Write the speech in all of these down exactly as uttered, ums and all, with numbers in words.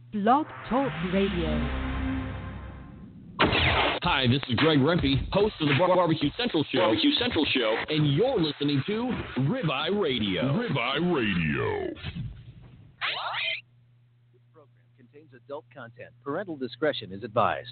Blog Talk Radio. Hi, this is Greg Rempe, host of the Bar- Barbecue Central Show. Barbecue Central Show, and you're listening to Ribeye Radio. Ribeye Radio. This program contains adult content. Parental discretion is advised.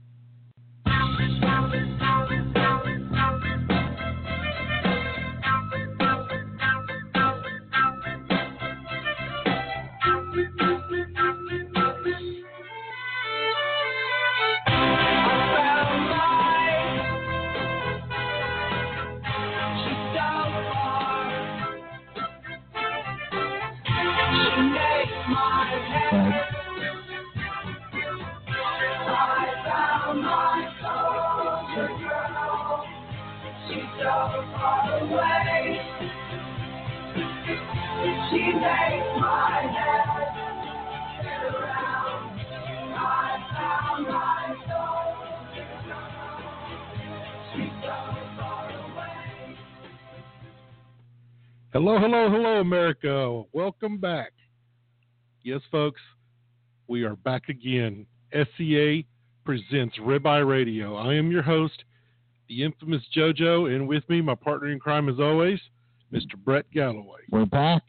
Hello, hello, hello, America. Welcome back. Yes, folks, we are back again. S C A presents Ribeye Radio. I am your host, the infamous JoJo, and with me, my partner in crime as always, Mister Brett Galloway. We're back.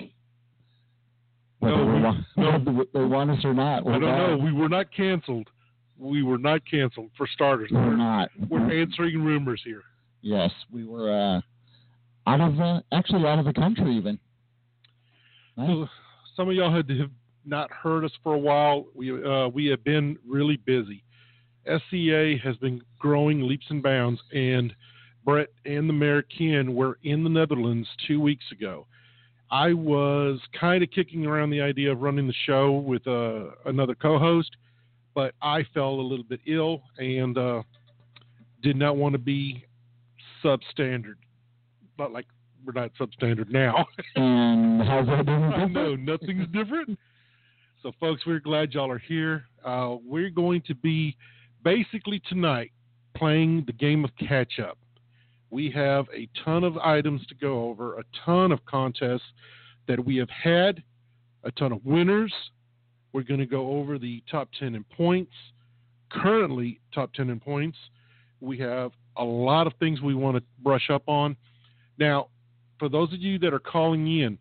No, we, want, no, they want us or not. We're I don't back. know. We were not canceled. We were not canceled, for starters. We're, we're not. We're answering rumors here. Yes, we were uh, out of, uh, actually out of the country even. Nice. So, some of y'all had have not heard us for a while. We uh, we have been really busy. S C A has been growing leaps and bounds, and Brett and the Mayor Ken were in the Netherlands two weeks ago. I was kind of kicking around the idea of running the show with uh, another co-host, but I fell a little bit ill and uh, did not want to be substandard. Not like we're not substandard now. And how's that doing? I know, nothing's different. So, folks, we're glad y'all are here. Uh, we're going to be basically tonight playing the game of catch-up. We have a ton of items to go over, a ton of contests that we have had, a ton of winners. We're going to go over the top ten in points, currently top ten in points. We have a lot of things we want to brush up on. Now, for those of you that are calling in,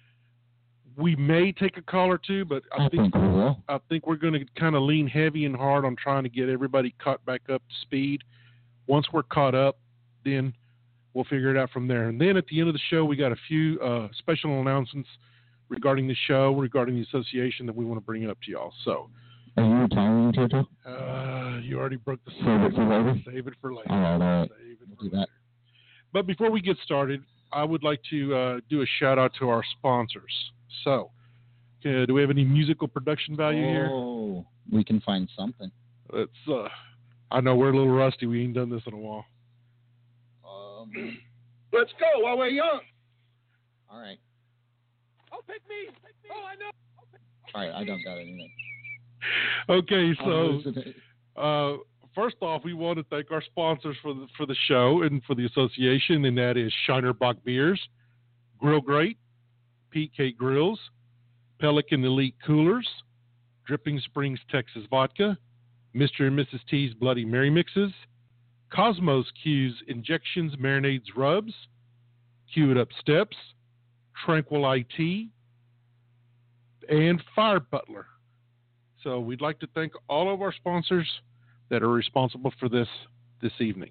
we may take a call or two, but I, I think, think we will. I think we're going to kind of lean heavy and hard on trying to get everybody caught back up to speed. Once we're caught up, then we'll figure it out from there. And then at the end of the show, we got a few uh, special announcements regarding the show, regarding the association that we want to bring up to y'all. So, are you retiring, Jojo? Uh, you already broke the Save it for later? Save it for later. All right, all right. Save it We'll for do later. that. But before we get started, I would like to uh, do a shout out to our sponsors. So, uh, do we have any musical production value here? Oh, we can find something. It's, uh, I know we're a little rusty. We ain't done this in a while. Um, Let's go while we're young. all right. Oh, pick me. Pick me. Oh, I know. All right, I don't got anything. Okay, I'm so losing it. uh, first off, we want to thank our sponsors for the, for the show and for the association, and that is Shiner Bock Beers, Grill Great, Pete K Grills, Pelican Elite Coolers, Dripping Springs Texas Vodka, Mister and Missus T's Bloody Mary Mixes, Cosmos Q's Injections Marinades Rubs, Q It Up Steps, Tranquil I T, and Fire Butler. So we'd like to thank all of our sponsors that are responsible for this this evening.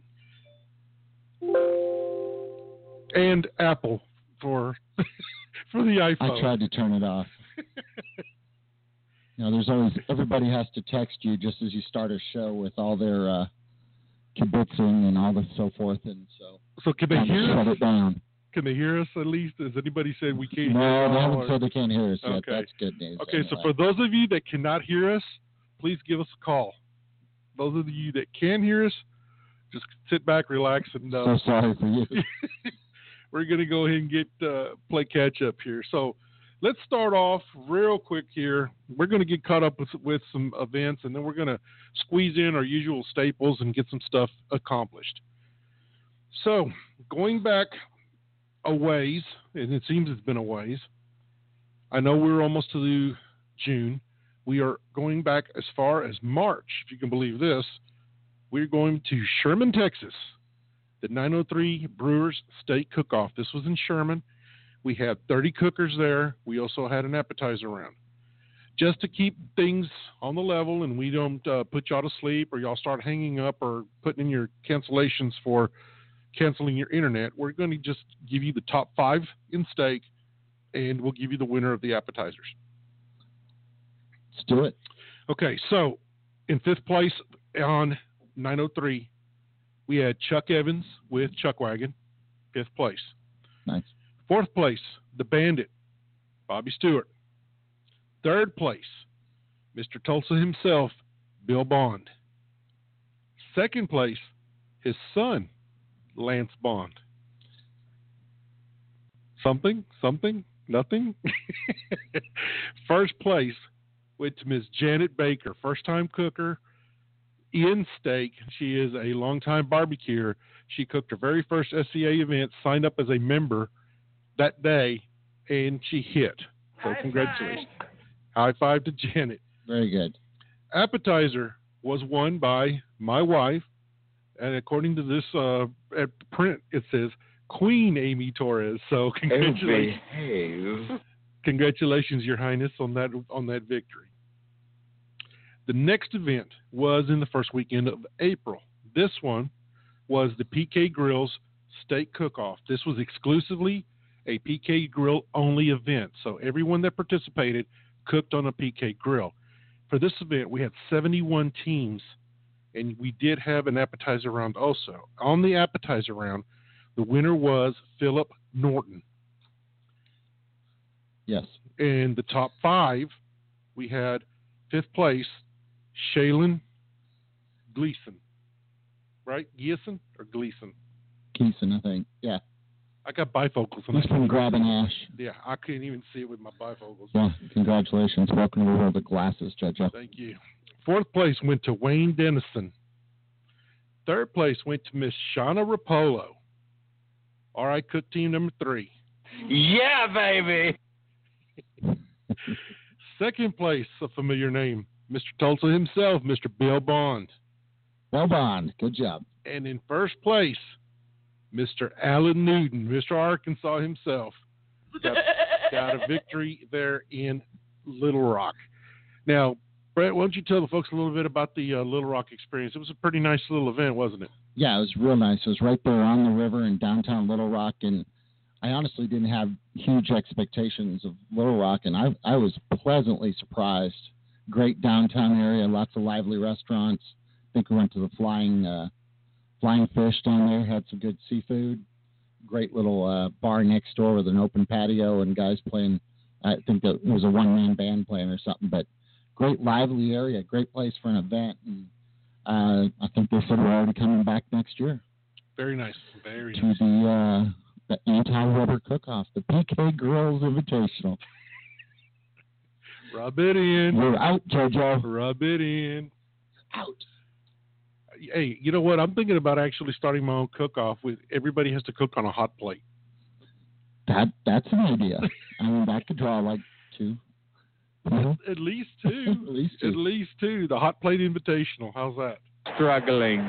And Apple for for the iPhone. I tried to turn it off. You know, there's always, everybody has to text you just as you start a show with all their uh, kibitzing and all the so forth, and so. So can they time to hear shut us? it down. Can they hear us at least? Has anybody said we can't No, hear they us? haven't or- said they can't hear us yet. Okay. That's good news. Okay, so anyway. for those of you that cannot hear us, please give us a call. Those of you that can hear us, just sit back, relax, and uh, So sorry for you. we're going to go ahead and get uh, play catch up here. So let's start off real quick here. We're going to get caught up with, with some events, and then we're going to squeeze in our usual staples and get some stuff accomplished. So going back a ways, and it seems it's been a ways. I know we're almost to June, we are going back as far as March, if you can believe this. We're going to Sherman, Texas, the nine oh three Brewers Steak Cook-Off. This was in Sherman. We had thirty cookers there. We also had an appetizer round. Just to keep things on the level and we don't uh, put y'all to sleep or y'all start hanging up or putting in your cancellations for canceling your internet, we're going to just give you the top five in steak, and we'll give you the winner of the appetizers. Let's do it. Okay, so in fifth place on nine oh three, we had Chuck Evans with Chuck Wagon, fifth place. Nice. Fourth place, the Bandit, Bobby Stewart. Third place, Mister Tulsa himself, Bill Bond. Second place, his son, Lance Bond. Something, something, nothing. First place went to Miss Janet Baker, first-time cooker in steak. She is a longtime barbecuer. She cooked her very first S C A event, signed up as a member that day, and she hit. So High congratulations. five. High five to Janet. Very good. Appetizer was won by my wife, and according to this uh, at print, it says Queen Amy Torres. So congratulations, Behave. congratulations, Your Highness, on that on that victory. The next event was in the first weekend of April. This one was the P K Grills Steak Cook-Off. This was exclusively a P K Grill only event, so everyone that participated cooked on a P K grill. For this event, we had seventy-one teams, and we did have an appetizer round also. On the appetizer round, the winner was Philip Norton. Yes. In the top five, we had fifth place, Shaylin Gleason. Right? Gleason or Gleason? Keeson, I think. Yeah. I got bifocals. on He's that. from Grabbing Ash. Yeah, I couldn't even see it with my bifocals. Yeah. Congratulations. Welcome to the world of glasses, Jojo. Thank you. Fourth place went to Wayne Dennison. Third place went to Miss Shauna Rapolo. All right, cook team number three. Yeah, baby. Second place, a familiar name, Mister Tulsa himself, Mister Bill Bond. Well, Bond. Good job. And in first place, Mister Alan Newton, Mister Arkansas himself, got, got a victory there in Little Rock. Now, Brett, why don't you tell the folks a little bit about the uh, Little Rock experience? It was a pretty nice little event, wasn't it? Yeah, it was real nice. It was right there on the river in downtown Little Rock, and I honestly didn't have huge expectations of Little Rock, and I, I was pleasantly surprised. Great downtown area, lots of lively restaurants. I think we went to the Flying uh, Flying Fish down there, had some good seafood. Great little uh, bar next door with an open patio and guys playing. I think that it was a one-man band playing or something, but great lively area, great place for an event. And uh, I think they said we're already coming back next year. Very nice. Very to nice. the, uh, the anti-rubber cook-off, the P K Grills Invitational. Rub it in. We're out, JoJo. Rub it in. Out. Hey, you know what? I'm thinking about actually starting my own cook-off with everybody has to cook on a hot plate. That That's an idea. I mean, that could draw like two. At, at least two. At least two. At least two. The hot plate invitational. How's that? Struggling.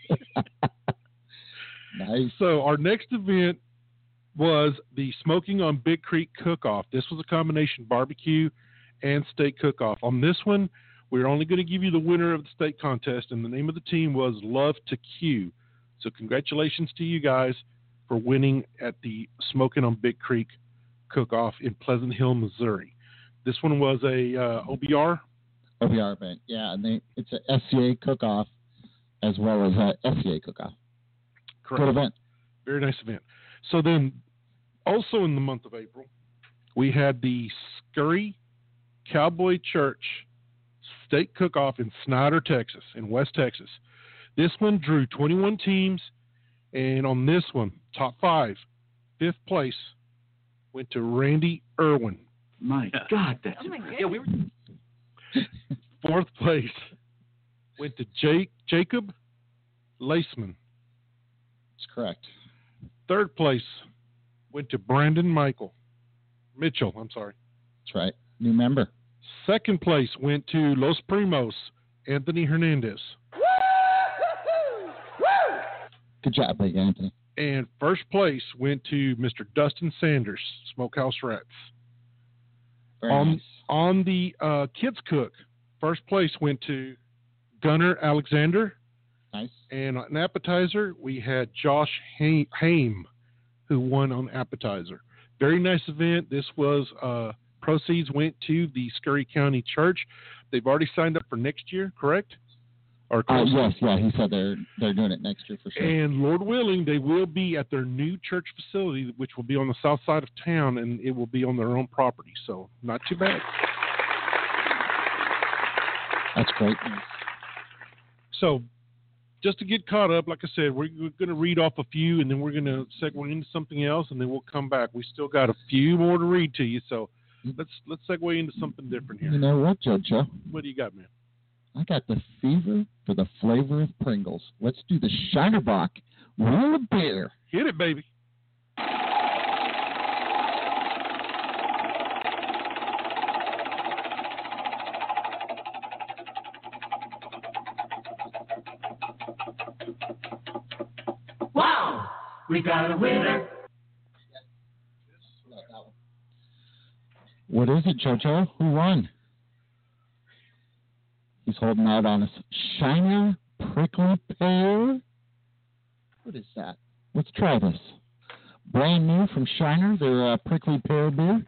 Nice. So our next event was the Smoking on Big Creek Cook-Off. This was a combination barbecue and steak cook-off. On this one, we're only going to give you the winner of the steak contest, and the name of the team was Love to Q. So congratulations to you guys for winning at the Smoking on Big Creek Cook-Off in Pleasant Hill, Missouri. This one was a uh, O B R? O B R event, yeah. And they, it's a S C A cook-off as well as a S C A cook-off. Correct. Good event. Very nice event. So then, also in the month of April, we had the Scurry Cowboy Church Steak Cook-Off in Snyder, Texas, in West Texas. This one drew twenty-one teams, and on this one, top five, fifth place, went to Randy Irwin. My God, that's Oh my goodness. yeah. We were Fourth place went to Jake Jacob Laceman. That's correct. Third place went to Brandon Michael Mitchell. I'm sorry. That's right. New member. Second place went to Los Primos, Anthony Hernandez. Good job, Big Anthony. And first place went to Mister Dustin Sanders, Smokehouse Rats. Very on nice. on the uh, Kids Cook, first place went to Gunnar Alexander. Nice. And on appetizer, we had Josh Haim, who won on appetizer. Very nice event. This was uh, proceeds went to the Scurry County Church. They've already signed up for next year, correct? Or Uh, yes, yeah, he said they're they're doing it next year for sure. And Lord willing, they will be at their new church facility, which will be on the south side of town, and it will be on their own property. So not too bad. That's great. So just to get caught up, like I said, we're, we're going to read off a few, and then we're going to segue into something else, and then we'll come back. We still got a few more to read to you, so let's let's segue into something different here. You know what, Jojo? What do you got, man? I got the fever for the flavor of Pringles. Let's do the Shinerbach Wheel of Beer. Hit it, baby. Wow, we got a winner. What is it, Jojo? Who won? He's holding out on us. Shiner Prickly Pear. What is that? Let's try this. Brand new from Shiner, their uh, Prickly Pear beer.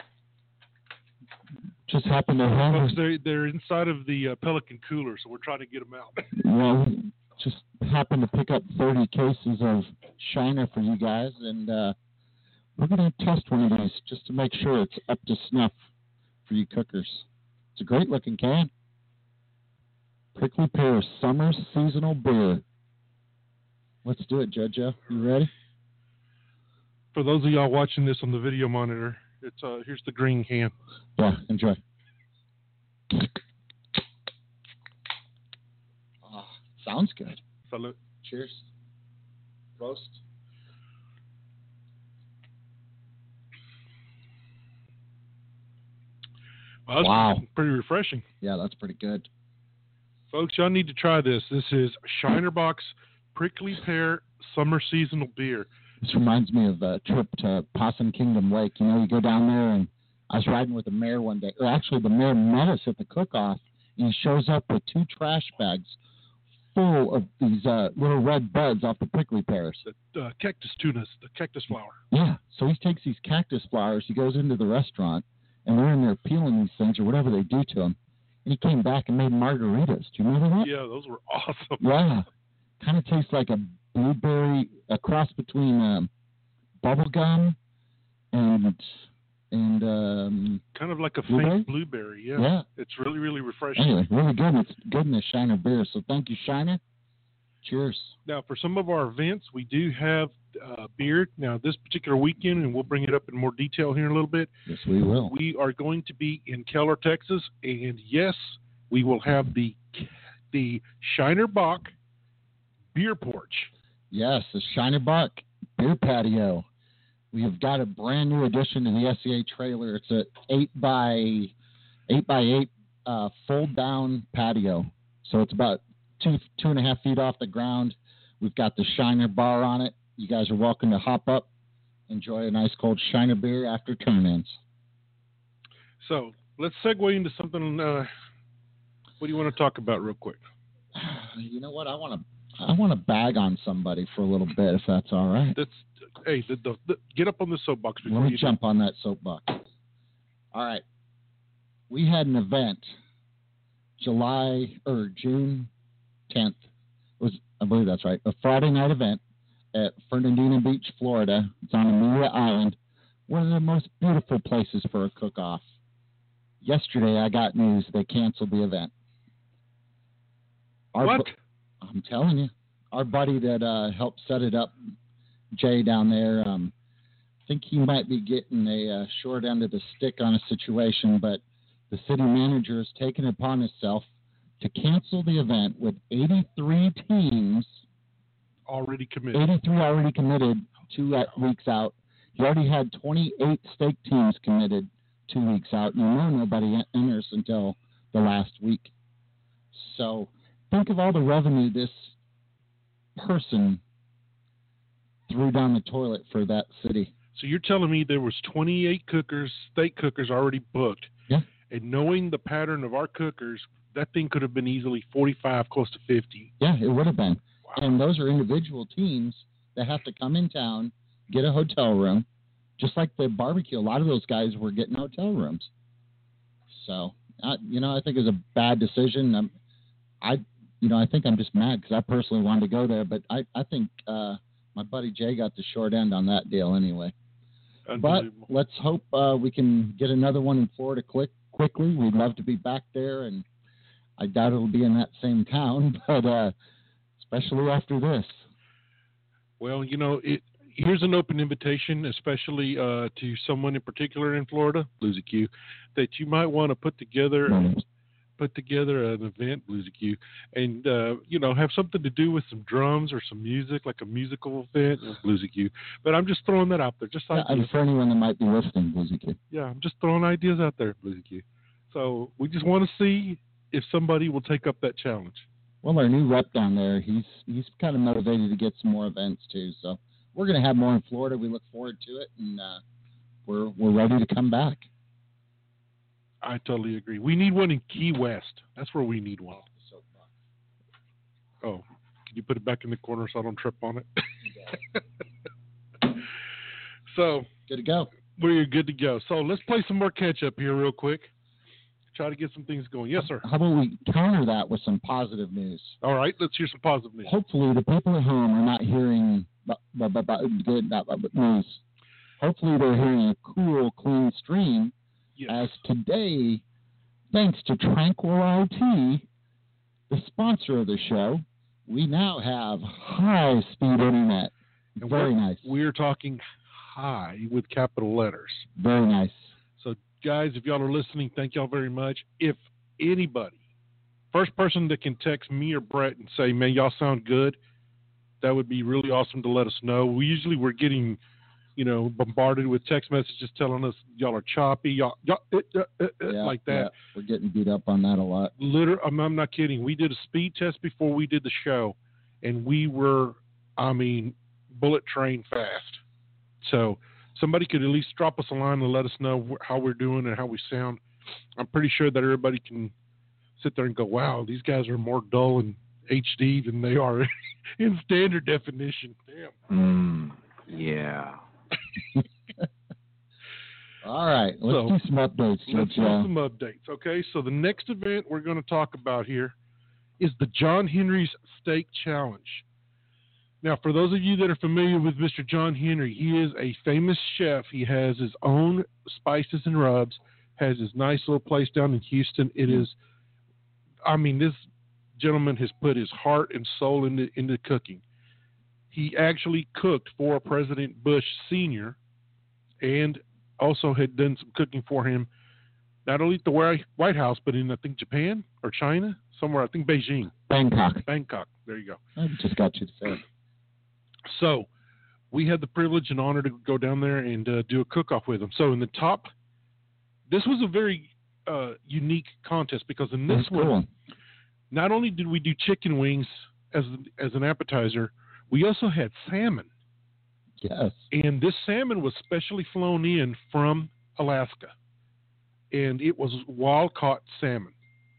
Just happened to have. Folks, they're, they're inside of the uh, Pelican cooler, so we're trying to get them out. Well, just happened to pick up thirty cases of Shiner for you guys, and uh, we're going to test one of these just to make sure it's up to snuff for you cookers. It's a great looking can. Prickly Pear Summer Seasonal Beer. Let's do it, Jojo. You ready? For those of y'all watching this on the video monitor, it's uh, here's the green can. Yeah, enjoy. Oh, sounds good. Salute. Cheers. Roast. Well, that's Wow. pretty refreshing. Yeah, that's pretty good. Folks, y'all need to try this. This is Shinerbox Prickly Pear Summer Seasonal Beer. This reminds me of a trip to Possum Kingdom Lake. You know, you go down there, and I was riding with the mayor one day. Or actually, the mayor met us at the cook-off, and he shows up with two trash bags full of these uh, little red buds off the prickly pears. The uh, cactus tunas, the cactus flower. Yeah, so he takes these cactus flowers, he goes into the restaurant, and they're in there peeling these things or whatever they do to them. And he came back and made margaritas. Do you remember that? Yeah, those were awesome. Yeah. Kind of tastes like a blueberry, a cross between um, bubble gum and and um, Kind of like a Blueberry? faint blueberry. Yeah. yeah. It's really, really refreshing. Anyway, really good. It's good in the Shiner beer. So thank you, Shiner. Cheers. Now, for some of our events, we do have uh, beer. Now, this particular weekend, and we'll bring it up in more detail here in a little bit, Yes, we will. we are going to be in Keller, Texas, and yes, we will have the the Shiner Bock beer porch. Yes, the Shiner Buck beer patio. We have got a brand new addition to the S C A trailer. It's a eight by eight by eight uh, fold down patio. So it's about two two and a half feet off the ground. We've got the Shiner bar on it. You guys are welcome to hop up, enjoy a nice cold Shiner beer after turn-ins. So let's segue into something. Uh, what do you want to talk about real quick? You know what? I want to I want to bag on somebody for a little bit, if that's all right. That's hey, the, the, the, get up on the soapbox before Let me you jump on that soapbox. All right. We had an event July or June tenth. It was I believe that's right. A Friday night event at Fernandina Beach, Florida. It's on Amelia Island. One of the most beautiful places for a cook-off. Yesterday I got news they canceled the event. Our What? bu- I'm telling you. Our buddy that uh, helped set it up, Jay down there, um, I think he might be getting a uh, short end of the stick on a situation, but the city manager has taken it upon himself to cancel the event with eighty-three teams, Already committed. eighty-three already committed two uh, weeks out. He already had twenty-eight stake teams committed two weeks out. You know nobody enters until the last week. So think of all the revenue this person threw down the toilet for that city. So you're telling me there was twenty-eight cookers, steak cookers already booked. Yeah. And knowing the pattern of our cookers, that thing could have been easily forty-five, close to fifty. Yeah, it would have been. Wow. And those are individual teams that have to come in town, get a hotel room. Just like the barbecue, a lot of those guys were getting hotel rooms. So, I, you know, I think it was a bad decision. I'm, I, you know, I think I'm just mad because I personally wanted to go there, but I, I think uh, my buddy Jay got the short end on that deal anyway. But let's hope uh, we can get another one in Florida quick, quickly. We'd love to be back there, and I doubt it'll be in that same town, but uh, especially after this. Well, you know, it, here's an open invitation, especially uh, to someone in particular in Florida, Bluesy Q, that you might want to put together Mm-hmm. put together an event, Bluesy Q, and uh, you know, have something to do with some drums or some music, like a musical event, Bluesy Q. But I'm just throwing that out there, just Yeah, like and for anyone that might be listening, Bluesy Q. yeah, I'm just throwing ideas out there, Bluesy Q. So we just want to see if somebody will take up that challenge. Well, our new rep down there, he's he's kind of motivated to get some more events too. So we're going to have more in Florida. We look forward to it, and uh, we're we're ready to come back. I totally agree. We need one in Key West. That's where we need one. Oh, can you put it back in the corner so I don't trip on it? So good to go. We're good to go. So let's play some more catch up here real quick. Try to get some things going. Yes, sir. How about we counter that with some positive news? All right, let's hear some positive news. Hopefully, the people at home are not hearing bu- bu- bu- bu- good bu- bu- news. Hopefully, they're hearing a cool, clean stream. Yes. As today, thanks to Tranquil I T, the sponsor of the show, we now have high-speed internet. And Very we're, nice. We're talking high with capital letters. Very nice. So, guys, if y'all are listening, thank y'all very much. If anybody, first person that can text me or Brett and say, man, y'all sound good, that would be really awesome to let us know. We usually we're getting, you know, bombarded with text messages telling us y'all are choppy, y'all, y'all uh, uh, uh, Yeah, like that. yeah, we're getting beat up on that a lot. Literally, I'm, I'm not kidding. We did a speed test before we did the show, and we were, I mean, bullet train fast. So somebody could at least drop us a line and let us know wh- how we're doing and how we sound. I'm pretty sure that everybody can sit there and go, wow, these guys are more dull in H D than they are in standard definition. Damn. Mm, yeah. All right, let's So, do some updates, Let's Judge. do Uh, some updates. Okay, so the next event we're going to talk about here is the John Henry's Steak Challenge. Now, for those of you that are familiar with Mister John Henry, he is a famous chef. He has his own spices and rubs, has his nice little place down in Houston. It is, I mean, this gentleman has put his heart and soul into, into cooking. He actually cooked for President Bush Senior and also had done some cooking for him, not only at the White White House, but in, I think, Japan or China, somewhere, I think Beijing. Bangkok. Bangkok. There you go. I just got you to say it. So we had the privilege and honor to go down there and uh, do a cook-off with him. So in the top, this was a very uh, unique contest because in this That's one, cool. not only did we do chicken wings as as an appetizer, we also had salmon. Yes. And this salmon was specially flown in from Alaska. And it was wild-caught salmon.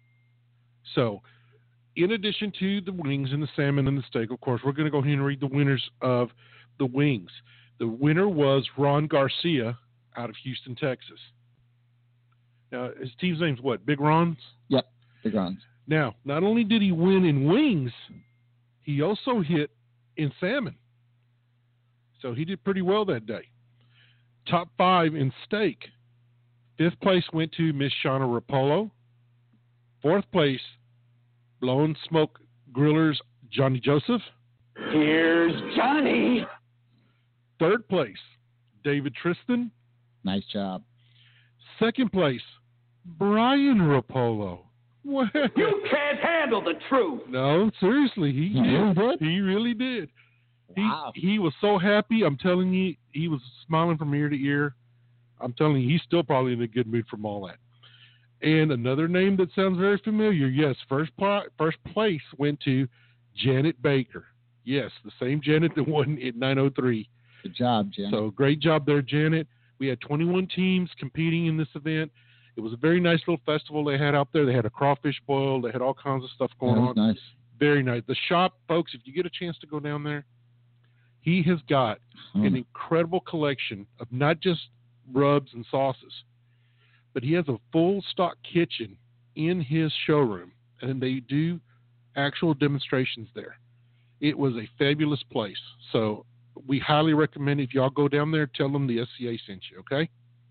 So in addition to the wings and the salmon and the steak, of course, we're going to go ahead and read the winners of the wings. The winner was Ron Garcia out of Houston, Texas. Now, his team's name's what? Big Ron's? Yep. Big Ron's. Now, not only did he win in wings, he also hit in salmon. So he did pretty well that day. Top five in steak. Fifth place went to Miss Shauna Rapolo. Fourth place, Blown Smoke Grillers Johnny Joseph. Here's Johnny. Third place, David Tristan. Nice job. Second place, Brian Rapolo. Well, You can't handle the truth. no, seriously, he He really did? He really did. Wow. He he was so happy. I'm telling you, he was smiling from ear to ear. I'm telling you, he's still probably in a good mood from all that. And another name that sounds very familiar, yes, first pl- first place went to Janet Baker. Yes, the same Janet that won at nine oh three. Good job, Janet. So great job there, Janet. We had twenty-one teams competing in this event. It was a very nice little festival they had out there. They had a crawfish boil. They had all kinds of stuff going that was on. nice. Very nice. The shop, folks, if you get a chance to go down there, he has got Hmm. an incredible collection of not just rubs and sauces, but he has a full stock kitchen in his showroom, and they do actual demonstrations there. It was a fabulous place. So we highly recommend if y'all go down there, tell them the S C A sent you, okay?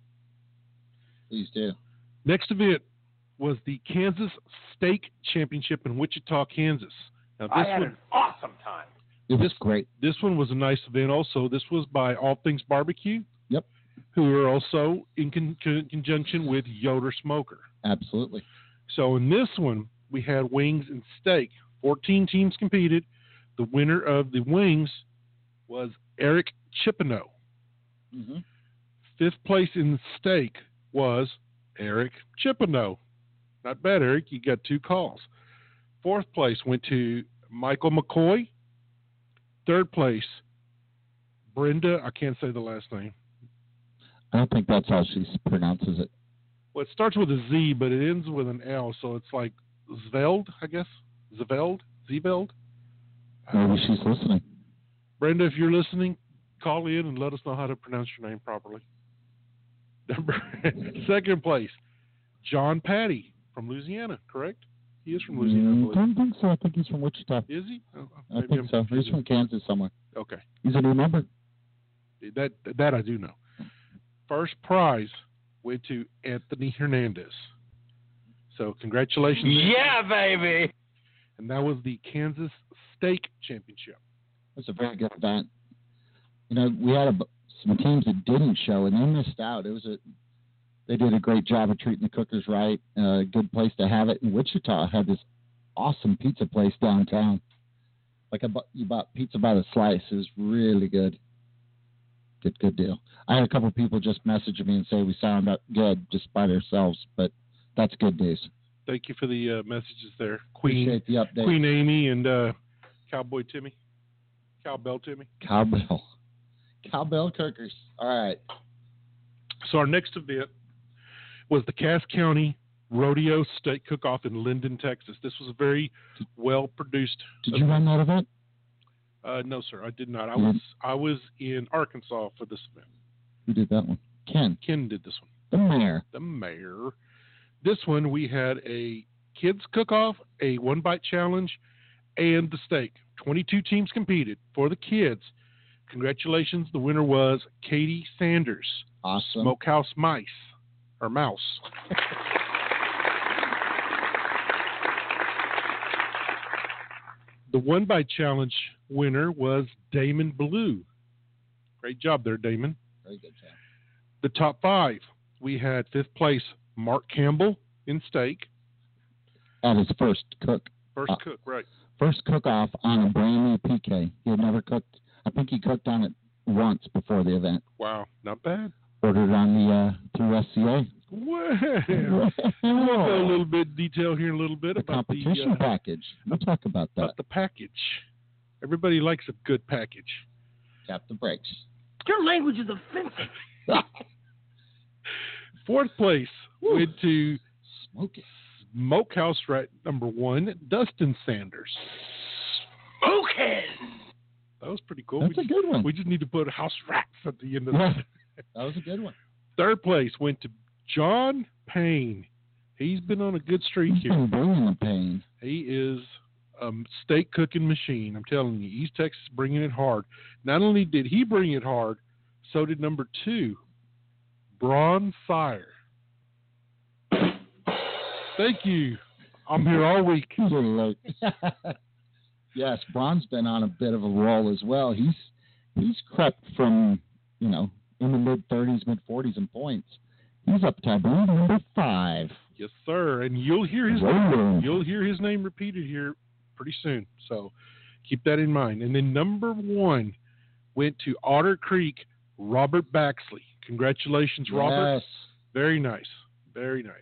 Please do. Next event was the Kansas Steak Championship in Wichita, Kansas. Now, this I had one, an awesome time. It was This- great. this one was a nice event also. This was by All Things Barbecue. Yep. Who are also in con- con- conjunction with Yoder Smoker. Absolutely. So in this one, we had wings and steak. fourteen teams competed. The winner of the wings was Eric Chipino. Mm-hmm. Fifth place in the steak was Eric Chipino. Not bad, Eric. You got two calls. Fourth place went to Michael McCoy. Third place, Brenda. I can't say the last name. I don't think that's how she pronounces it. Well, it starts with a Z, but it ends with an L, so it's like Zveld, I guess. Zveld? Zveld? Maybe she's listening. Brenda, if you're listening, call in and let us know how to pronounce your name properly. Number second place, John Patty from Louisiana, correct? He is from Louisiana, I Mm, believe. don't think so. I think he's from Wichita. Is he? Oh, I maybe think I'm so. He's confusing. from Kansas somewhere. Okay, He's a new member. that that I do know. First prize went to Anthony Hernandez. So congratulations. Yeah, baby. And that was the Kansas Steak Championship. It was a very good event. You know, we had a, some teams that didn't show, and they missed out. It was a they did a great job of treating the cookers right. A uh, good place to have it. And Wichita had this awesome pizza place downtown. Like a, you bought pizza by the slice. It was really good. Good, good deal. I had a couple people just message me and say we sound good just by ourselves, but that's good news. Thank you for the uh, messages there, Queen Appreciate the update. Queen Amy and uh, Cowboy Timmy, Cowbell Timmy. Cowbell. Cowbell cookers. All right. So our next event was the Cass County Rodeo Steak Cook-Off in Linden, Texas. This was a very well produced. Did you run that event? Uh, no, sir, I did not. I You was didn't? I was in Arkansas for this event. Who did that one? Ken, Ken did this one. the mayor. The mayor. This one we had a kids cook-off, a one-bite challenge, and the steak. twenty-two teams competed for the kids. Congratulations, the winner was Katie Sanders, Awesome. Smokehouse Mice, or Mouse. The one-bite challenge winner was Damon Blue. Great job there, Damon. Very good job. The top five, we had fifth place, Mark Campbell in steak. At his first cook, First Uh, cook, right. first cook off on a brand new P K. He had never cooked. I think he cooked on it once before the event. Wow, not bad. Ordered on the uh, through S C A. Well, we'll go a little bit detail here in a little bit The about the competition uh, package. We'll talk about that. about the package. Everybody likes a good package. Tap the brakes. Your language is offensive. Fourth place Woo. went to Smoke it. Smokehouse Rat number one, Dustin Sanders. Smoking. That was pretty cool. That's we, a just, good one. we just need to put House Rats at the end of Yeah. that. That was a good one. Third place went to John Payne. He's been on a good streak He's here. been bringing the pain. He is a steak cooking machine. I'm telling you, East Texas is bringing it hard. Not only did he bring it hard, so did number two, Braun Fire. Thank you. I'm here all week. He's a little late. Yes, Braun's been on a bit of a roll as well. He's he's crept from, you know, in the mid thirties, mid forties in points. He's up to, I believe, number five. Yes, sir. And you'll hear his Rolling. you'll hear his name repeated here pretty soon. So keep that in mind. And then number one went to Otter Creek, Robert Baxley. Congratulations, Robert. Yes. Very nice. Very nice.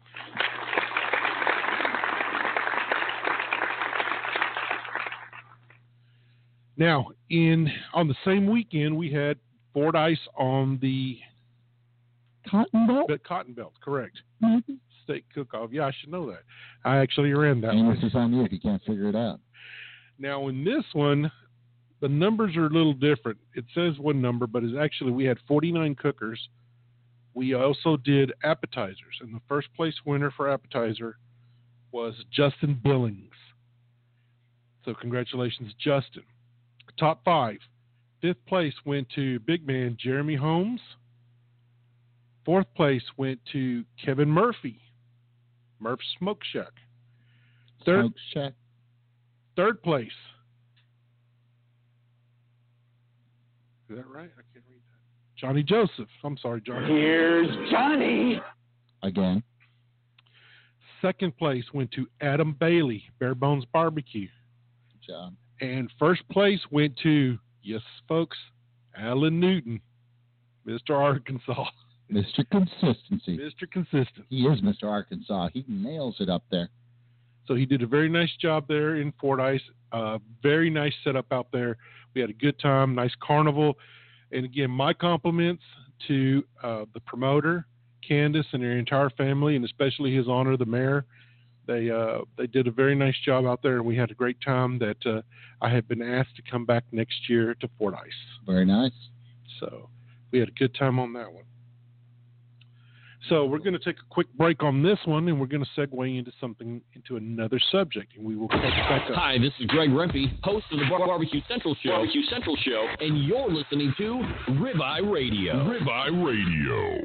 Now, in on the same weekend, we had Fordyce on the Cotton Belt? the Cotton Belt, correct. Mm-hmm. State cook-off. Yeah, I should know that. I actually ran that And one. this is on you if you can't figure it out. Now, in this one, the numbers are a little different. It says one number, but it's actually we had forty-nine cookers. We also did appetizers, and the first place winner for appetizer was Justin Billings. So congratulations, Justin. Top five. Fifth place went to big man Jeremy Holmes. Fourth place went to Kevin Murphy, Murph's Smoke Shack. Third, Smoke Shack. third place. Is that right? I can't read that. Johnny Joseph. I'm sorry, Johnny. Here's Johnny. Again. Second place went to Adam Bailey, Bare Bones Barbecue. Good job. And first place went to, yes, folks, Alan Newton, Mister Arkansas. Mister Consistency. Mister Consistent. He is Mister Arkansas. He nails it up there. So he did a very nice job there in Fordyce. Uh, very nice setup out there. We had a good time, nice carnival. And again, my compliments to uh, the promoter, Candace, and her entire family, and especially his honor, the mayor. They uh, they did a very nice job out there, and we had a great time that uh, I have been asked to come back next year to Fordyce. Very nice. So we had a good time on that one. So we're going to take a quick break on this one, and we're going to segue into something, into another subject, and we will catch back up. Hi, this is Greg Rempe, host of the Bar- Barbecue Central Show. Barbecue Central Show, and you're listening to Ribeye Radio. Ribeye Radio.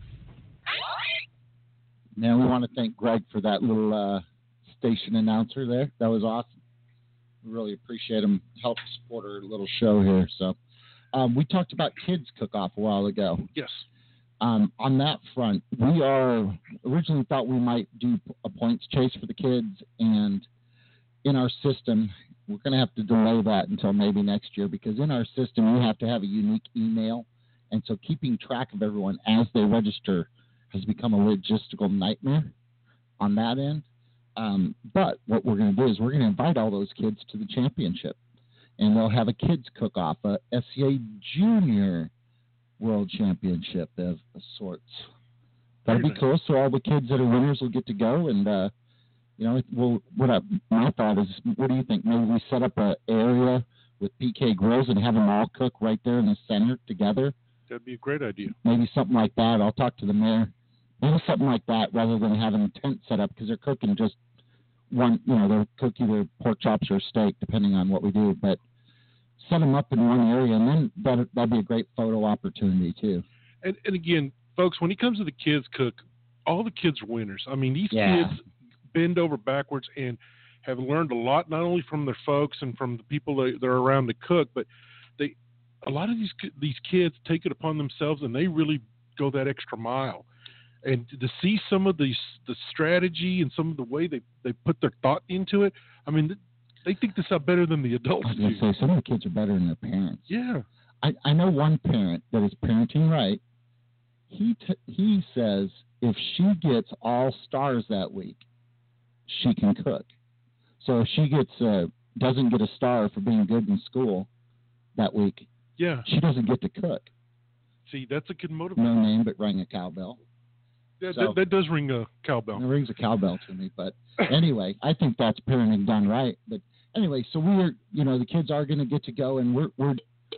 Now we want to thank Greg for that little uh, station announcer there. That was awesome. We really appreciate him help support our little show here. So um, we talked about kids cook-off a while ago. Yes. Um, on that front, we are originally thought we might do a points chase for the kids, and in our system, we're going to have to delay that until maybe next year, because in our system, you have to have a unique email, and so keeping track of everyone as they register has become a logistical nightmare on that end. Um, but what we're going to do is we're going to invite all those kids to the championship, and they'll have a kids cook-off, a S C A Junior World Championship of sorts. That'll be cool. So all the kids that are winners will get to go, and uh, you know, well, what I, my thought is, what do you think? Maybe we set up an area with P K Grills and have them all cook right there in the center together. That'd be a great idea. Maybe something like that. I'll talk to the mayor. Maybe something like that, rather than having a tent set up, because they're cooking just one. You know, they'll cook either pork chops or steak, depending on what we do, but set them up in one area, and then that that'd be a great photo opportunity too. And, and again, folks, when it comes to the kids cook, all the kids are winners. I mean, these Yeah. kids bend over backwards and have learned a lot, not only from their folks and from the people that they're around to cook, but they, a lot of these these kids take it upon themselves, and they really go that extra mile. And to see some of these the strategy and some of the way they, they put their thought into it, I mean, they think this out better than the adults I was do. going to say, some of the kids are better than their parents. Yeah. I, I know one parent that is parenting right. He t- he says if she gets all stars that week, she can cook. So if she gets uh, doesn't get a star for being good in school that week, Yeah. she doesn't get to cook. See, that's a good motivator. No name, but rang a cowbell. That, So- that, that does ring a cowbell. It rings a cowbell to me, but anyway, I think that's parenting done right. But anyway, so we're, you know, the kids are going to get to go, and we're we're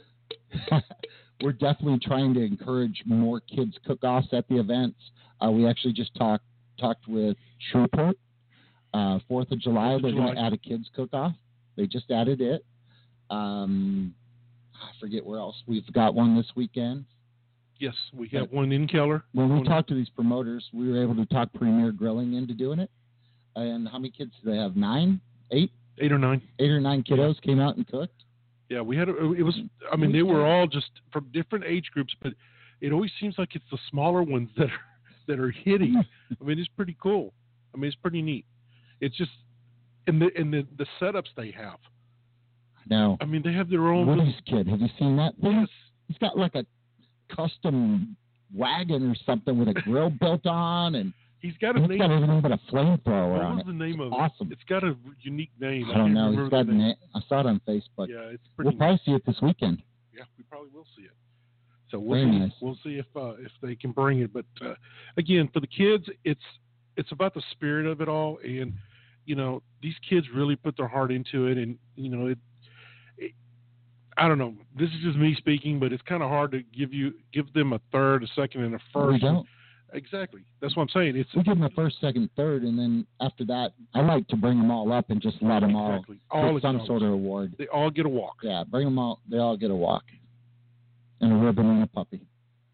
we're definitely trying to encourage more kids cook-offs at the events. Uh, we actually just talked talked with Shreveport. Uh, Fourth of July, Fourth of they're going to July. add a kids cook-off. They just added it. Um, I forget where else. We've got one this weekend. Yes, we have one in Keller. When we One- talked to these promoters, we were able to talk Premier Grilling into doing it. And how many kids do they have? Nine? Eight? Eight or nine. Eight or nine kiddos came out and cooked? Yeah, we had. A, it was. I mean, they were all just from different age groups, but it always seems like it's the smaller ones that are that are hitting. I mean, it's pretty cool. I mean, it's pretty neat. It's just, and the and the, the setups they have. No. I mean, they have their own. Woody's kid. Have you seen that thing? Yes. He's got like a custom wagon or something with a grill built on, and he's got a it's name. got anything but a flamethrower What on was it. the name It's of awesome. it? It's got a unique name. I don't can't know. He's remember got the name. na- I saw it on Facebook. Yeah, it's pretty. We'll probably see it this weekend. Yeah, we probably will see it. So we'll Very see, nice. we'll see if uh, if they can bring it. But uh, again, for the kids, it's it's about the spirit of it all, and you know these kids really put their heart into it, and you know it. it I don't know. This is just me speaking, but it's kind of hard to give you give them a third, a second, and a first. We don't. Exactly. That's what I'm saying. It's We give them a first, second, third, and then after that, I like to bring them all up and just let them exactly. all all get some acknowledged. sort of award. They all get a walk. Yeah, bring them all. They all get a walk and a ribbon and a puppy.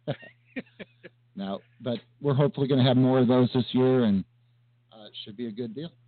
No, but we're hopefully going to have more of those this year, and uh, it should be a good deal.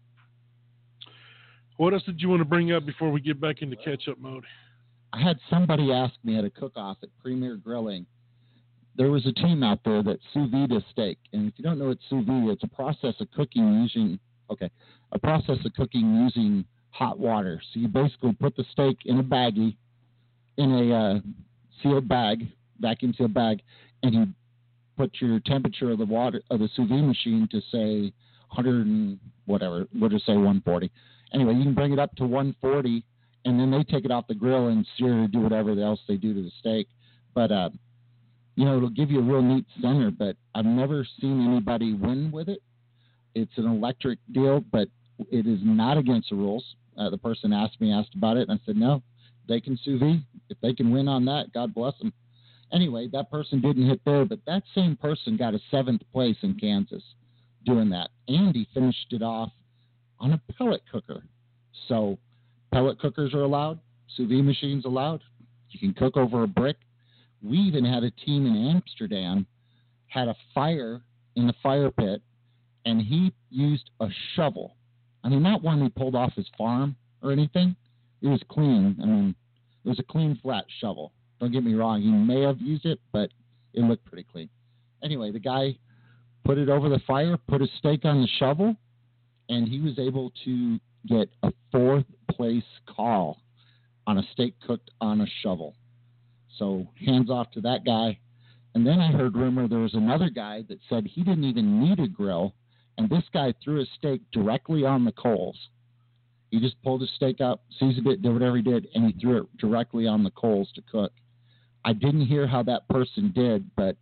What else did you want to bring up before we get back into catch-up mode? I had somebody ask me at a cook-off at Premier Grilling. There was a team out there that sous vide a steak, and if you don't know what sous vide, it's a process of cooking using okay, a process of cooking using hot water. So you basically put the steak in a baggie, in a uh, sealed bag, vacuum sealed bag, and you put your temperature of the water of the sous vide machine to say one hundred and whatever, we'll just say one forty. Anyway, you can bring it up to one forty, and then they take it off the grill and sear or do whatever else they do to the steak. But uh, you know, it'll give you a real neat center, but I've never seen anybody win with it. It's an electric deal, but it is not against the rules. Uh, the person asked me, asked about it, and I said, no, they can sous vide. If they can win on that, God bless them. Anyway, that person didn't hit there, but that same person got a seventh place in Kansas doing that. And he finished it off on a pellet cooker. So pellet cookers are allowed, sous vide machines allowed. You can cook over a brick. We even had a team in Amsterdam, had a fire in the fire pit, and he used a shovel. I mean, not one he pulled off his farm or anything. It was clean. I mean, it was a clean, flat shovel. Don't get me wrong. He may have used it, but it looked pretty clean. Anyway, the guy put it over the fire, put his steak on the shovel, and he was able to get a fourth place call on a steak cooked on a shovel. So hands off to that guy. And then I heard rumor there was another guy that said he didn't even need a grill, and this guy threw his steak directly on the coals. He just pulled his steak up, seasoned it, did whatever he did, and he threw it directly on the coals to cook. I didn't hear how that person did, but,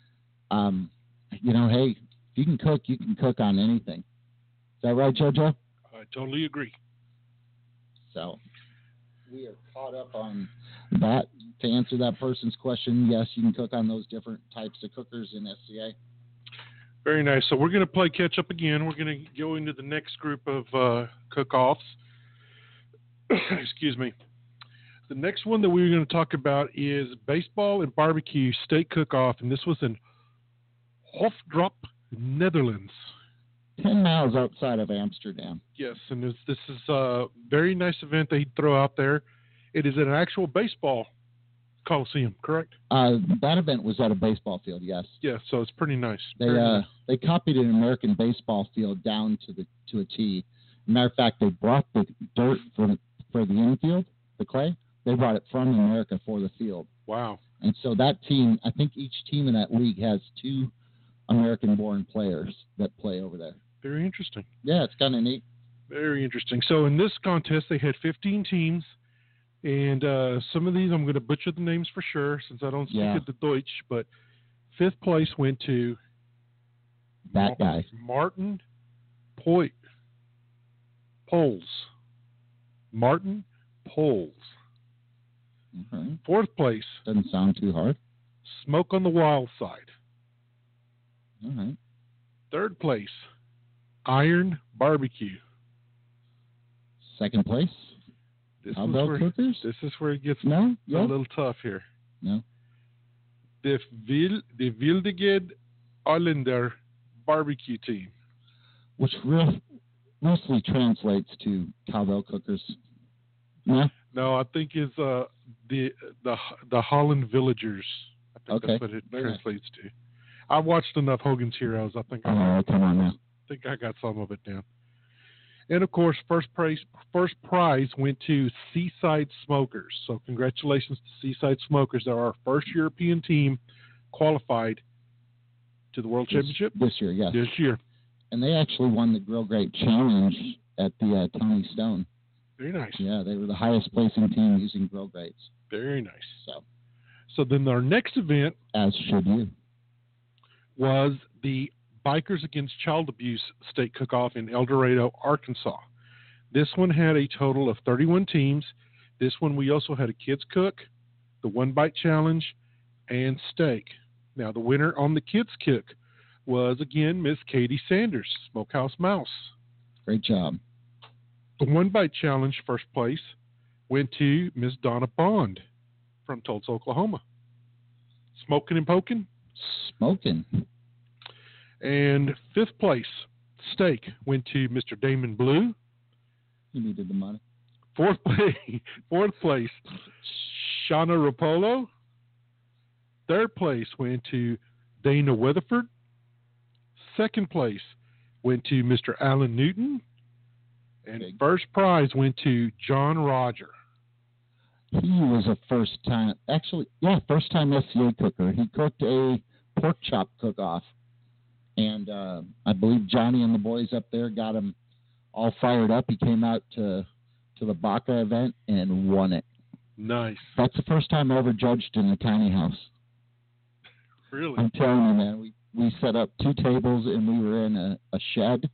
um, you know, hey, if you can cook, you can cook on anything. Is that right, JoJo? I totally agree. So we are caught up on that. To answer that person's question, yes, you can cook on those different types of cookers in S C A. Very nice. So we're going to play catch up again. We're going to go into the next group of uh, cook-offs. Excuse me. The next one that we're going to talk about is baseball and barbecue steak cook-off, and this was in Hofdrop, Netherlands. Ten miles outside of Amsterdam. Yes, and this, this is a very nice event that he threw out there. It is an actual baseball Coliseum, correct? Uh, that event was at a baseball field, yes. Yeah, so it's pretty nice. They Very uh nice. they copied an American baseball field down to the to a T. Matter of fact, they brought the dirt from for the infield, the clay. They brought it from America for the field. Wow. And so that team, I think each team in that league has two American-born players that play over there. Very interesting. Yeah, it's kind of neat. Very interesting. So in this contest, they had fifteen teams, and uh, some of these I'm going to butcher the names for sure since I don't speak Yeah. the Deutsch, but fifth place went to That guy. Martin Poit. Poles. Martin Poles. Okay. Fourth place, Doesn't sound too hard. Smoke on the Wild Side. All right. Third place, Iron Barbecue. Second place. This How is about where cookers? this is where it gets No? a Yeah. little tough here. No. The Vil the Wildiged Islander Barbecue Team. Which real, loosely translates to cowbell cookers. No? No, I think is uh the the the Holland Villagers. I think Okay. that's what it Very nice. translates to. I watched enough Hogan's Heroes. I think I Oh, come on now. think I got some of it down. And of course, first prize first prize went to Seaside Smokers. So congratulations to Seaside Smokers. They're our first European team qualified to the World this, Championship this year, yes. this year. And they actually won the Grill Great Challenge at the uh, Tony Stone. Very nice. Yeah, they were the highest placing team using Grill Greats. Very nice. So, so then our next event, as should you, was the Bikers Against Child Abuse State Cook-Off in El Dorado, Arkansas. This one had a total of thirty-one teams. This one we also had a kids cook, the one bite challenge, and steak. Now the winner on the kids cook was again Miss Katie Sanders, Smokehouse Mouse. Great job. The one bite challenge first place went to Miss Donna Bond from Tulsa, Oklahoma. Smoking and poking. Smoking. And fifth place steak went to Mister Damon Blue. He needed the money. Fourth place, fourth place, Shauna Rapolo. Third place went to Dana Weatherford. Second place went to Mister Alan Newton. And Big. First prize went to John Roger. He was a first time, actually, yeah, first time S C A cooker. He cooked a pork chop cook-off. And uh, I believe Johnny and the boys up there got him all fired up. He came out to to the Baca event and won it. Nice. That's the first time I ever judged in a tiny house. Really? I'm telling you, man. We, we set up two tables and we were in a, a shed.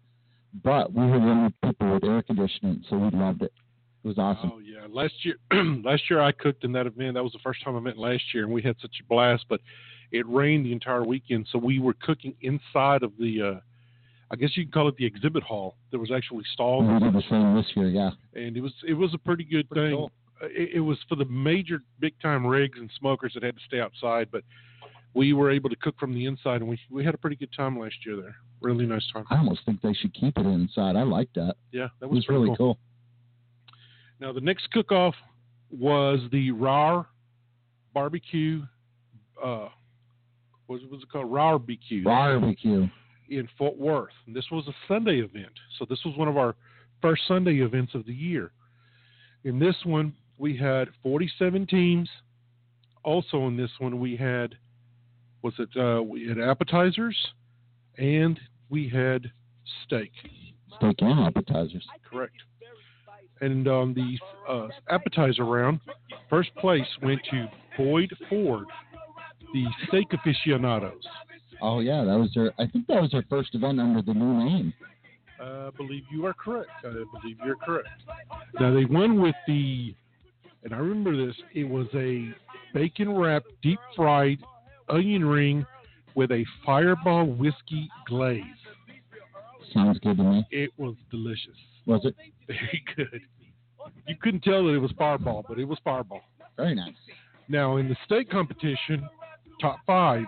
But we were the only people with air conditioning, so we loved it. It was awesome. Oh yeah, last year, last year I cooked in that event. That was the first time I went last year, and we had such a blast. But it rained the entire weekend, so we were cooking inside of the, uh, I guess you can call it the exhibit hall. There was actually stalls, We did the same this year, yeah. and it was it was a pretty good Pretty thing. cool. Uh, It, it was for the major big time rigs and smokers that had to stay outside, but we were able to cook from the inside, and we we had a pretty good time last year there. Really nice time. I almost think they should keep it inside. I like that. Yeah, that It was, was pretty really cool. Now, the next cook-off was the Raw Barbecue, uh, what was it called? Raw B Q. Barbecue. In Fort Worth. And this was a Sunday event. So this was one of our first Sunday events of the year. In this one, we had forty-seven teams. Also in this one, we had, was it, uh, we had appetizers and we had steak. Steak and appetizers. Correct. And on the uh, appetizer round, first place went to Boyd Ford, the steak aficionados. Oh, yeah, that was their, I think that was their first event under the new name. I believe you are correct. I believe you're correct. Now, they won with the, and I remember this, it was a bacon-wrapped, deep-fried onion ring with a Fireball whiskey glaze. Sounds good to me. It was delicious. Was it? Very good. You couldn't tell that it was Fireball, but it was Fireball. Very nice. Now, in the steak competition, top five,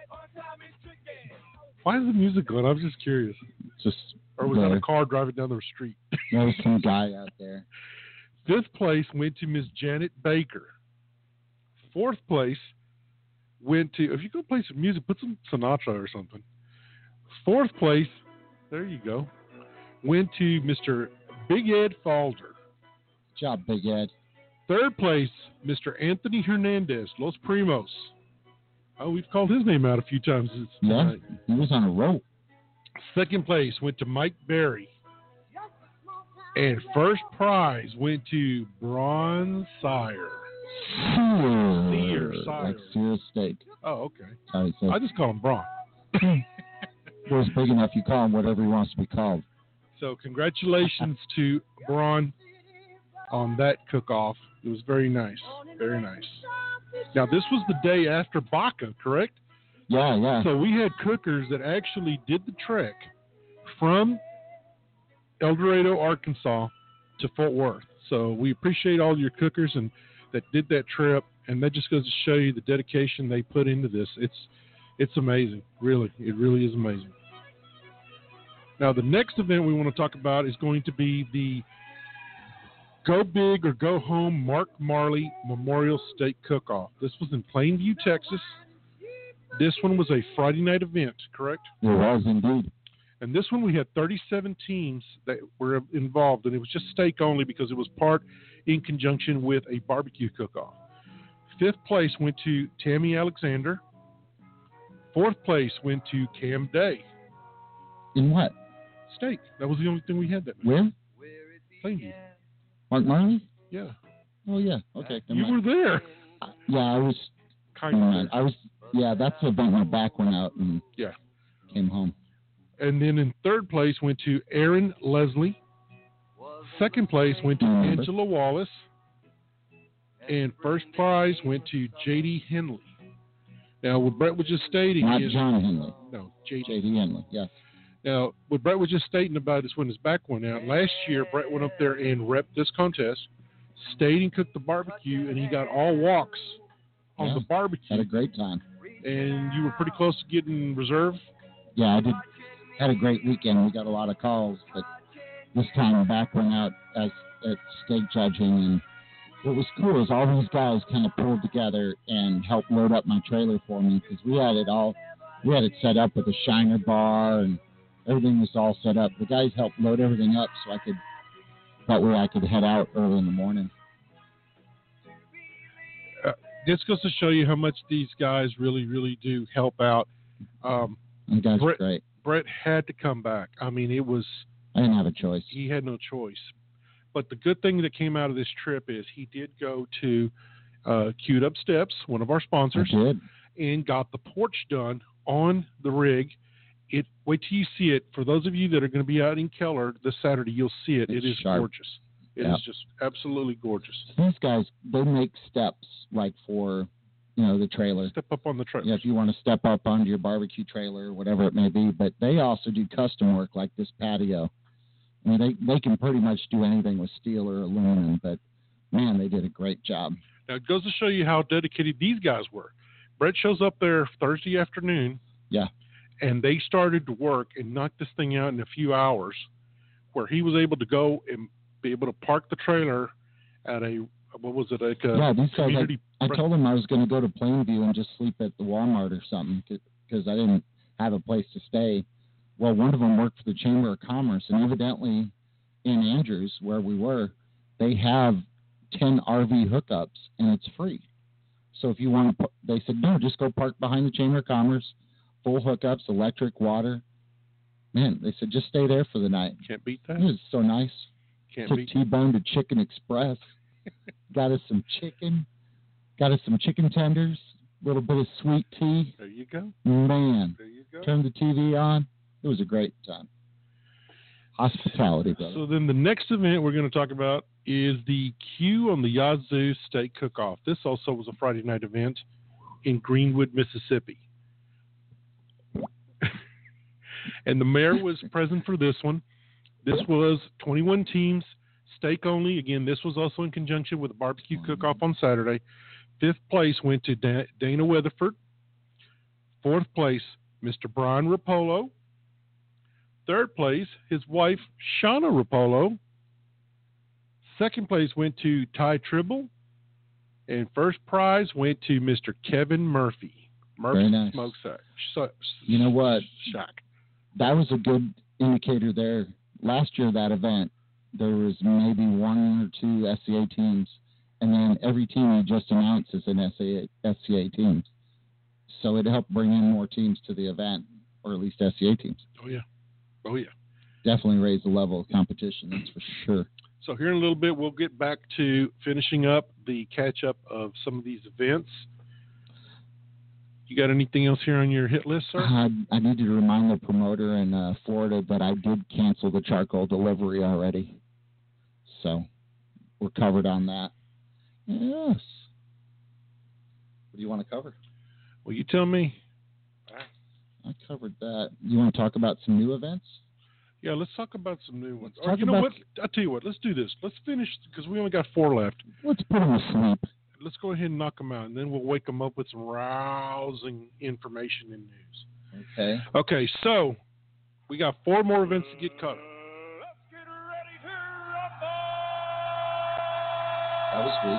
why is the music going? I was just curious. Just Or was that there. a car driving down the street? There was some guy out there. Fifth place went to Miss Janet Baker. Fourth place went to, if you go play some music, put some Sinatra or something. Fourth place, there you go, went to Mister Big Ed Falder. Good job, Big Ed. Third place, Mister Anthony Hernandez, Los Primos. Oh, we've called his name out a few times this Yeah, tonight. he was on a rope. Second place went to Mike Berry. And first prize went to Bron Sire. Sear. Sear, Sire. Like Sear Steak. Oh, okay. Sorry, so I just call him Bron. it was big enough you call him whatever he wants to be called. So congratulations to Bron on that cook-off. It was very nice. Very nice. Now, this was the day after Baca, correct? Yeah, yeah. So we had cookers that actually did the trek from El Dorado, Arkansas to Fort Worth. So we appreciate all your cookers and that did that trip, and that just goes to show you the dedication they put into this. It's it's amazing, really. It really is amazing. Now, the next event we want to talk about is going to be the Go Big or Go Home Mark Marley Memorial Steak Cook-Off. This was in Plainview, Texas. This one was a Friday night event, correct? It was indeed. And this one we had thirty-seven teams that were involved, and it was just steak only because it was part in conjunction with a barbecue cook-off. Fifth place went to Tammy Alexander. Fourth place went to Cam Day. In what? Steak. That was the only thing we had that night. Where? Plainview. Mark Marley? Yeah. Oh, yeah. Okay. never You mind. were there. Yeah, I was. Kind never of. mind. I was. Yeah, that's the event my back went out and Yeah. came home. And then in third place went to Aaron Leslie. Second place went to Mm. Angela Wallace. And first prize went to J D Henley. Now, what Brett was just stating Not is... John Henley. No, J D. J D Henley, yes. Now, what Brett was just stating about is when his back went out. Last year, Brett went up there and repped this contest, stayed and cooked the barbecue, and he got all walks on Yeah. the barbecue. Had a great time. And you were pretty close to getting reserve. Yeah, I did. Had a great weekend. We got a lot of calls, but this time back went out as at steak judging, and what was cool is all these guys kind of pulled together and helped load up my trailer for me because we had it all. We had it set up with a Shiner bar and everything was all set up. The guys helped load everything up so I could that way I could head out early in the morning. Uh, this goes to show you how much these guys really, really do help out. Um, And the guys Brett- were great. Brett had to come back. I mean, it was I didn't have a choice. he had no choice. But the good thing that came out of this trip is he did go to uh, Queued Up Steps, one of our I sponsors, did. and got the porch done on the rig. It wait till you see it. For those of you that are going to be out in Keller this Saturday, you'll see it. It's it is sharp. gorgeous. It is Yep. just absolutely gorgeous. These guys, they make steps like for, you know, the trailer. Step up on the trailer. Yeah, if you want to step up onto your barbecue trailer or whatever it may be. But they also do custom work like this patio. I mean, they, they can pretty much do anything with steel or aluminum, but, man, they did a great job. Now, it goes to show you how dedicated these guys were. Brett shows up there Thursday afternoon. Yeah. And they started to work and knock this thing out in a few hours where he was able to go and be able to park the trailer at a, what was it, like a Yeah, these guys, community. I told them I was going to go to Plainview and just sleep at the Walmart or something because I didn't have a place to stay. Well, one of them worked for the Chamber of Commerce, and evidently in Andrews, where we were, they have ten R V hookups, and it's free. So if you want to, they said, no, just go park behind the Chamber of Commerce, full hookups, electric, water. Man, they said, just stay there for the night. Can't beat that. It was so nice. Can't Took beat T-bone to Chicken Express. Got us some chicken. Got us some chicken tenders. A little bit of sweet tea. There you go. Man, There you go. turned the T V on. It was a great time. Hospitality, brother. So then the next event we're going to talk about is the Q on the Yazoo Steak Cook-Off. This also was a Friday night event in Greenwood, Mississippi. And the mayor was present for this one. This was twenty-one teams, steak only. Again, this was also in conjunction with the barbecue cook-off on Saturday. Fifth place went to Da- Dana Weatherford. Fourth place, Mister Brian Rapolo. Third place, his wife, Shauna Rapolo. Second place went to Ty Tribble. And first prize went to Mister Kevin Murphy. Murphy Very nice. Smoke Shack. So, You know what? Shack. That was a good indicator there. Last year, that event, there was maybe one or two S C A teams, and then every team you just announced is an S C A, S C A team. So it helped bring in more teams to the event, or at least S C A teams. Oh, yeah. Oh, yeah. Definitely raised the level of competition, that's for sure. So here in a little bit, we'll get back to finishing up the catch-up of some of these events. You got anything else here on your hit list, sir? I, I need to remind the promoter in uh, Florida that I did cancel the charcoal delivery already. So we're covered on that. Yes. What do you want to cover? Well, you tell me. I covered that. You want to talk about some new events? Yeah, let's talk about some new ones. Let's Or talk you know about- what? I'll tell you what. Let's do this. Let's finish because we only got four left. Let's put them to sleep. Let's go ahead and knock them out, and then we'll wake them up with some rousing information and news. Okay. Okay, so we got four more events to get covered. That was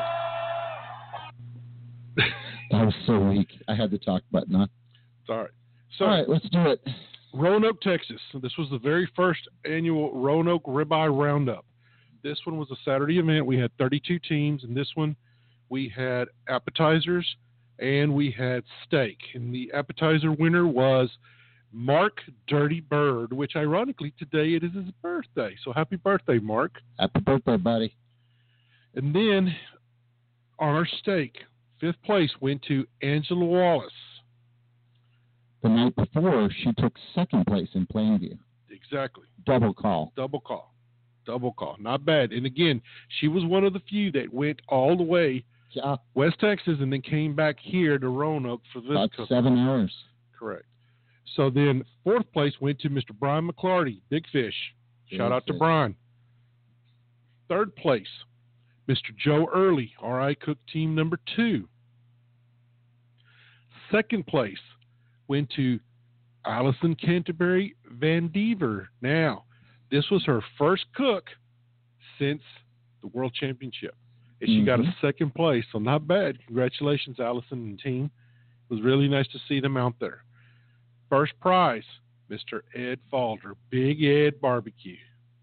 weak. That was so weak. I had the talk button on. It's all right. So, All right, let's do it. Roanoke, Texas. So this was the very first annual Roanoke Ribeye Roundup. This one was a Saturday event. We had thirty-two teams. In this one, we had appetizers, and we had steak. And the appetizer winner was Mark Dirty Bird, which ironically today it is his birthday. So happy birthday, Mark. Happy birthday, buddy. And then on our steak, fifth place went to Angela Wallace. The night before, she took second place in Plainview. Exactly. Double call. Double call. Double call. Not bad. And again, she was one of the few that went all the way Yeah. West Texas and then came back here to Roanoke for this. About cookie. seven hours. Correct. So then fourth place went to Mister Brian McClarty, Big Fish. Shout Big out to Fish. Brian. Third place, Mister Joe Early, R I Cook Team number two. Second place went to Allison Canterbury Van Dever. Now, this was her first cook since the World Championship. And she Mm-hmm. got a second place, so not bad. Congratulations, Allison and team. It was really nice to see them out there. First prize, Mister Ed Falder, Big Ed Barbecue.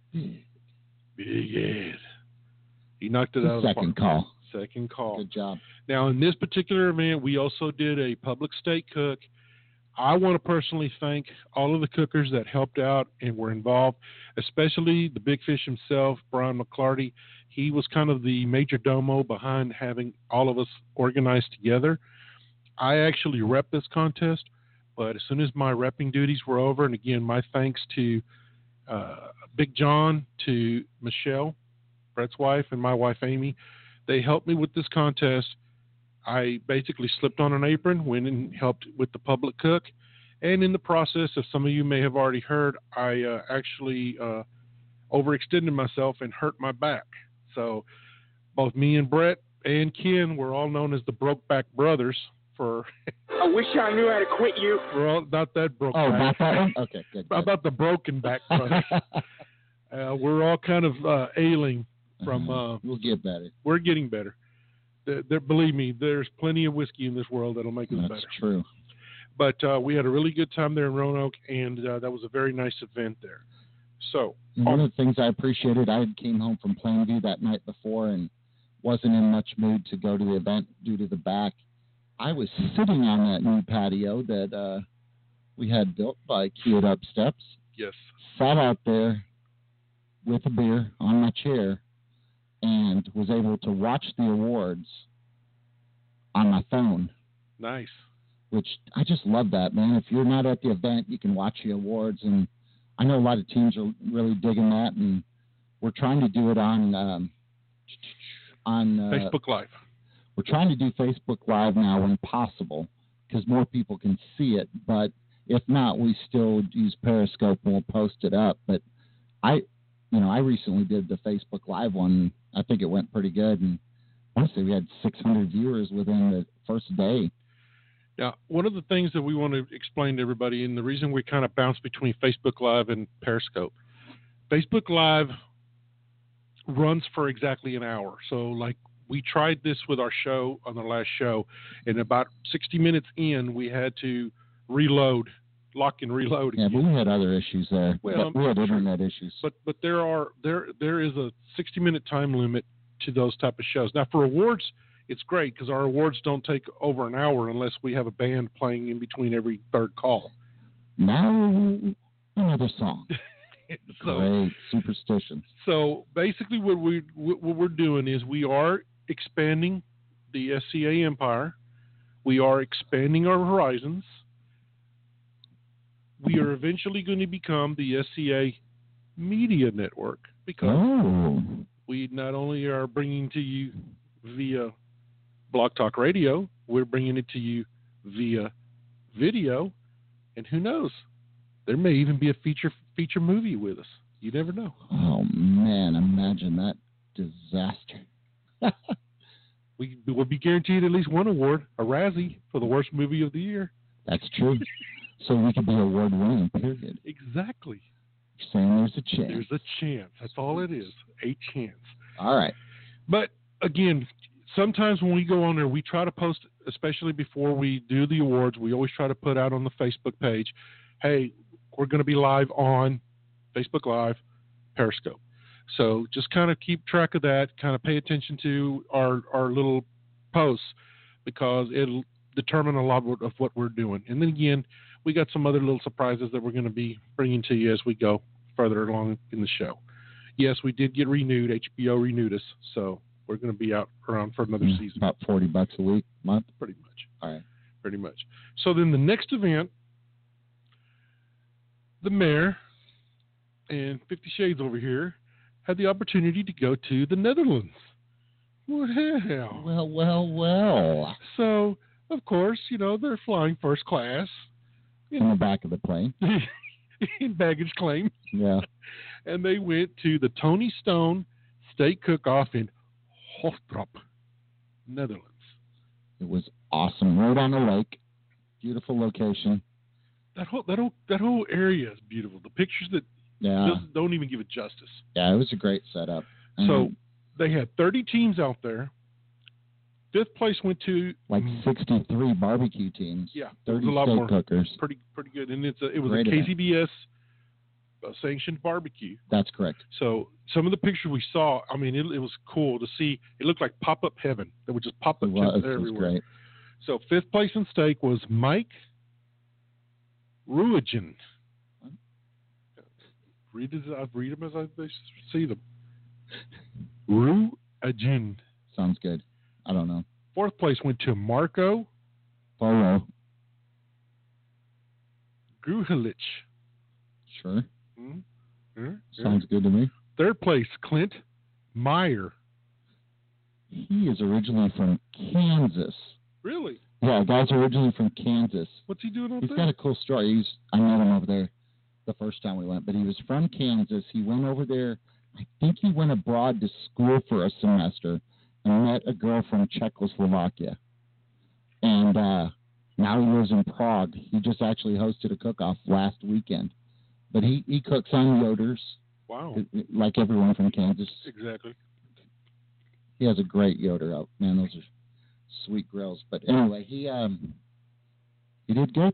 Big Ed. He knocked it out of the Second park. call. Second call. Good job. Now, in this particular event, we also did a public steak cook. I want to personally thank all of the cookers that helped out and were involved, especially the Big Fish himself, Brian McClarty. He was kind of the major domo behind having all of us organized together. I actually repped this contest, but as soon as my repping duties were over, and again, my thanks to uh, Big John, to Michelle, Brett's wife, and my wife Amy, they helped me with this contest. I basically slipped on an apron, went and helped with the public cook, and in the process, as some of you may have already heard, I uh, actually uh, overextended myself and hurt my back. So both me and Brett and Ken were all known as the Brokeback Brothers for I wish I knew how to quit you. we're all not that broke Oh, back. not that one? Okay, good. How good. about the broken back brothers? uh, we're all kind of uh, ailing from Uh-huh. uh, We'll get better. we're getting better. There, there, believe me, there's plenty of whiskey in this world that'll make us That's better. true. But uh, we had a really good time there in Roanoke, and uh, that was a very nice event there. So, And one of the things I appreciated, I came home from Plainview that night before and wasn't in much mood to go to the event due to the back. I was sitting on that new patio that uh, we had built by Keyed Up Steps, yes, sat out there with a beer on my chair, and was able to watch the awards on my phone, nice. which I just love that, man. If you're not at the event, you can watch the awards, and I know a lot of teams are really digging that, and we're trying to do it on um, on uh, Facebook Live. We're trying to do Facebook Live now when possible because more people can see it. But if not, we still use Periscope and we'll post it up. But I, you know, I recently did the Facebook Live one. I think it went pretty good, and honestly, we had six hundred viewers within the first day. Now, one of the things that we want to explain to everybody, and the reason we kind of bounce between Facebook Live and Periscope, Facebook Live runs for exactly an hour. So, like, we tried this with our show on the last show, and about sixty minutes in, we had to reload, lock and reload Yeah, again. but we had other issues there. Well, But we had sure. internet issues. But but there are there there is a sixty minute time limit to those type of shows. Now for awards, it's great because our awards don't take over an hour unless we have a band playing in between every third call. Now another song. so Great superstitions. so basically, what we what we're doing is we are expanding the S C A empire. We are expanding our horizons. We are eventually going to become the S C A Media Network because Oh. we not only are bringing to you via Blog Talk Radio, we're bringing it to you via video, and who knows, there may even be a feature feature movie with us. You never know. Oh man, imagine that disaster. We will be guaranteed at least one award, a Razzie, for the worst movie of the year. That's true. So we could be award winning, period. Exactly. You're saying there's a chance. There's a chance. That's all it is. A chance. All right. But again, sometimes when we go on there, we try to post, especially before we do the awards, we always try to put out on the Facebook page, hey, we're going to be live on Facebook Live, Periscope. So just kind of keep track of that, kind of pay attention to our, our little posts because it'll determine a lot of what we're doing. And then again, we got some other little surprises that we're going to be bringing to you as we go further along in the show. Yes, we did get renewed. H B O renewed us, so we're going to be out around for another Mm, season. About forty bucks a week, month. Pretty much. All right. Pretty much. So then the next event, the mayor and Fifty Shades over here had the opportunity to go to the Netherlands. Well, Well, well, well. so of course, you know, they're flying first class In the back of the plane. in baggage claim, Yeah. and they went to the Tony Stone Steak Cook-Off in Hoofddorp, Netherlands. It was awesome. Right on the lake. Beautiful location. That whole that whole that whole area is beautiful. The pictures that Yeah. just don't even give it justice. Yeah, it was a great setup. So And they had thirty teams out there. Fifth place went to like sixty-three barbecue teams. yeah, it was thirty a lot steak more. cookers. Pretty pretty good, and it's a, it was Great a event. K C B S uh, sanctioned barbecue. That's correct. So some of the pictures we saw, I mean, it, it was cool to see. It looked like pop up heaven. That would just pop It up was, just it was everywhere. great. So fifth place in steak was Mike Ruigen. Read it. I read them as I see them. Ruigen. Sounds good. I don't know. Fourth place went to Marco Polo. Gruhelich. Sure. Hmm? Yeah, yeah. Sounds good to me. Third place, Clint Meyer. He is originally from Kansas. Really? Yeah, guy's originally from Kansas. What's he doing out He's there? got a cool story. He's I met him over there the first time we went, but he was from Kansas. He went over there. I think he went abroad to school for a semester and met a girl from Czechoslovakia. And uh, now he lives in Prague. He just actually hosted a cook-off last weekend. But he, he cooks on Yoders, Wow. like everyone from Kansas. Exactly. He has a great Yoder out. Man, those are sweet grills. But anyway, he um he did good.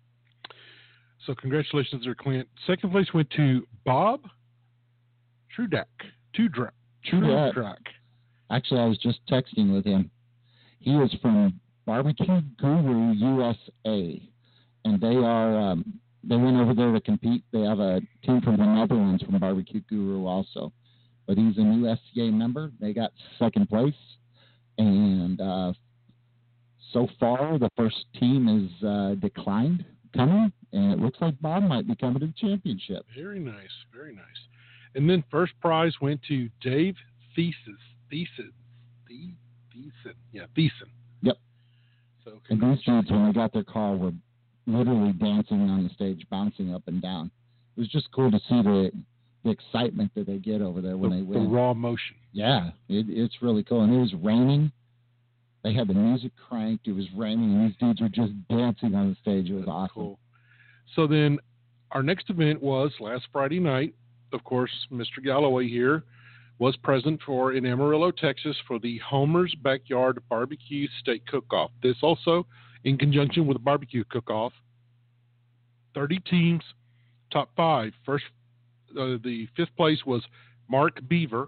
So congratulations there, Clint. Second place went to Bob Trudak. Trudrak. Trudak. Trudrak. Actually, I was just texting with him. He is from Barbecue Guru U S A, and they are um, they went over there to compete. They have a team from the Netherlands from Barbecue Guru also, but he's an U S C A member. They got second place, and uh, so far the first team is uh, declined coming, and it looks like Bob might be coming to the championship. Very nice. Very nice. And then first prize went to Dave Thesis. Thesis. The Thiessen. Yeah, Thiessen. Yep. So And these dudes, when they got their car, were literally dancing on the stage, bouncing up and down. It was just cool to see the the excitement that they get over there when the, they the win. raw motion. Yeah, it, it's really cool. And it was raining. They had the music cranked. It was raining, and these dudes were just dancing on the stage. It was That's awesome. cool. So then our next event was last Friday night. Of course, Mister Galloway here was present for in Amarillo, Texas for the Homer's Backyard Barbecue Steak Cook-Off. This also in conjunction with the Barbecue Cook-Off. thirty teams, top five. First, uh, the fifth place was Mark Beaver.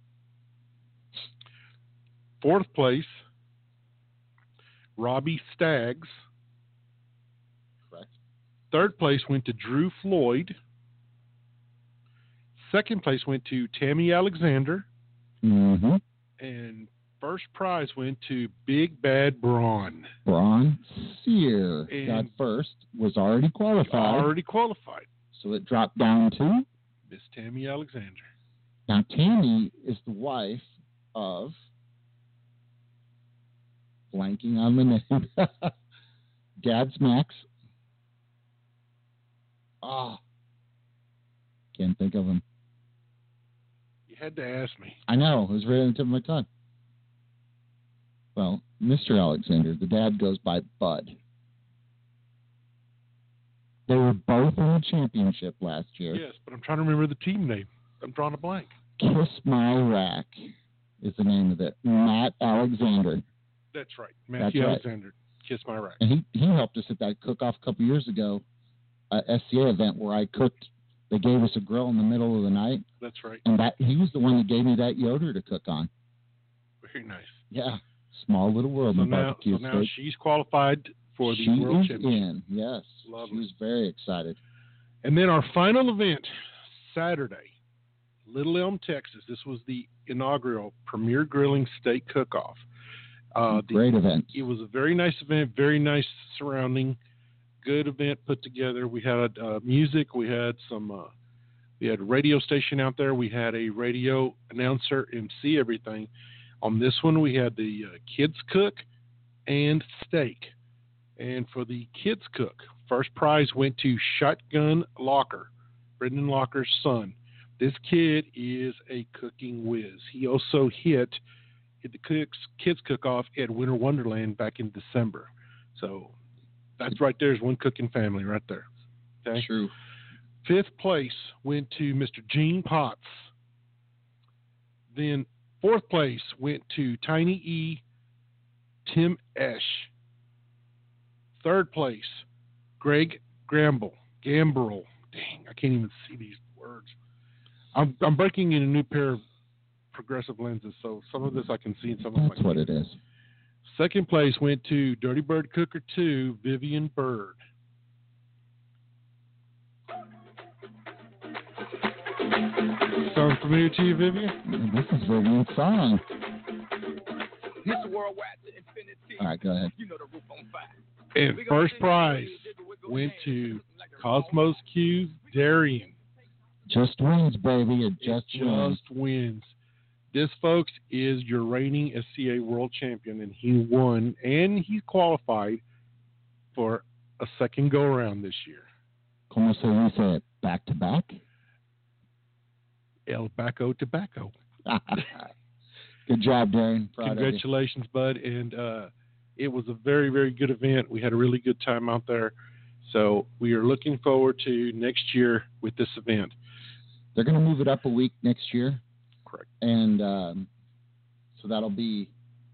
Fourth place, Robbie Staggs. Correct. Third place went to Drew Floyd. Second place went to Tammy Alexander. Mm-hmm. And first prize went to Big Bad Braun. Braun Sear And- got first, was already qualified, Already qualified. so it dropped down to. Miss Tammy Alexander. Now, Tammy is the wife of, blanking on the name, Dad's Max. Ah, can't think of him. You had to ask me. I know, it was right on the tip of my tongue. Well, Mister Alexander, the dad goes by Bud. They were both in the championship last year. Yes, but I'm trying to remember the team name. I'm drawing a blank. Kiss My Rack is the name of it. Matt Alexander. That's right. Matthew That's right. Alexander. Kiss My Rack. And he, he helped us at that cook-off a couple years ago, uh, S C A event where I cooked. They gave us a grill in the middle of the night, That's right. and that he was the one that gave me that Yoder to cook on. Very nice. Yeah. Small little world So in now, barbecue so now steak. she's qualified for the she World is Championship. in, yes. Lovely. She's very excited. And then our final event, Saturday, Little Elm, Texas. This was the inaugural Premier Grilling Steak Cook-Off. Uh, the, Great event. It was a very nice event, very nice surrounding, good event put together. We had uh, music, we had some, uh, we had a radio station out there, we had a radio announcer M C everything. On this one, we had the uh, kids cook and steak. And for the kids cook, first prize went to Shotgun Locker, Brendan Locker's son. This kid is a cooking whiz. He also hit the cooks, kids cook-off at Winter Wonderland back in December. So that's right there is one cooking family right there. Okay? True. Fifth place went to Mister Gene Potts. Then fourth place went to Tiny E. Tim Esch. Third place, Greg Gamble. Gambrel. Dang, I can't even see these words. I'm, I'm breaking in a new pair of progressive lenses, so some of this I can see and some of That's what it is. Second place went to Dirty Bird Cooker two, Vivian Bird. Sound familiar to you, Vivian? This is Vivian's song. This worldwide to infinity. All right, go ahead. You know the roof on fire. And first prize went to Cosmos Q's Darian. Just wins, baby. It just, Just wins. wins. This, folks, is your reigning S C A world champion, and he won, and he qualified for a second go-around this year. Como se dice? Back to back? El Baco Tobacco. Good job, Darren. Proud of you. Congratulations, bud. And uh, it was a very, very good event. We had a really good time out there. So we are looking forward to next year with this event. They're going to move it up a week next year. Correct. And um, so that'll be.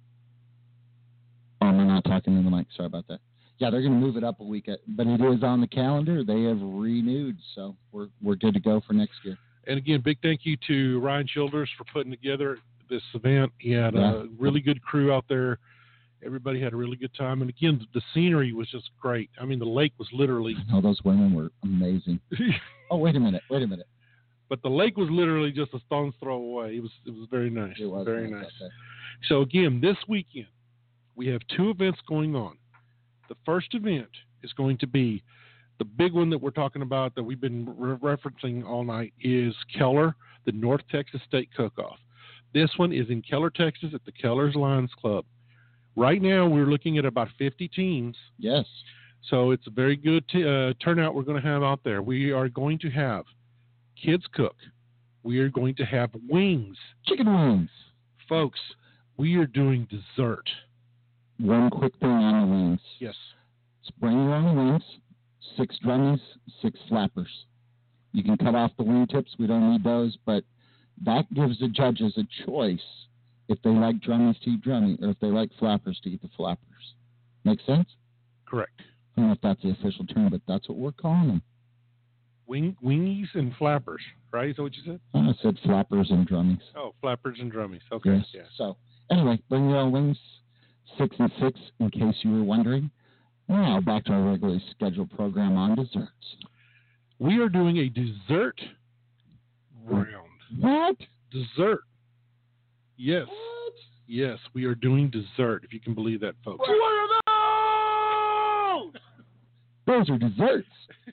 Oh, I'm not talking in the mic. Sorry about that. Yeah, they're going to move it up a week, at, but it is on the calendar. They have renewed, so we're we're good to go for next year. And again, big thank you to Ryan Childers for putting together this event. He had Yeah. a really good crew out there. Everybody had a really good time. And again, the scenery was just great. I mean, the lake was literally, Oh, those women were amazing. Oh, wait a minute. Wait a minute. but the lake was literally just a stone's throw away. It was it was very nice. It was very nice nice. out there. So again, this weekend we have two events going on. The first event is going to be the big one that we're talking about that we've been re- referencing all night is Keller, the North Texas State Cook-Off. This one is in Keller, Texas at the Keller's Lions Club. Right now we're looking at about fifty teams. Yes. So it's a very good t- uh, turnout we're going to have out there. We are going to have kids cook. We are going to have wings. Chicken wings. Folks, we are doing dessert. One quick thing on the wings. Yes. Bring your own wings, six drummies, six flappers. You can cut off the wing tips. We don't need those, but that gives the judges a choice if they like drummies to eat drummy or if they like flappers to eat the flappers. Make sense? Correct. I don't know if that's the official term, but that's what we're calling them. Wing, wingies and flappers, right? Is that what you said? I said flappers and drummies. Oh, flappers and drummies. Okay. Yes. Yeah. So, anyway, bring your own wings, six and six, in case you were wondering. Now, back to our regularly scheduled program on desserts. We are doing a dessert round. What? Dessert. Yes. Yes, we are doing dessert, if you can believe that, folks. What are those? Those are desserts.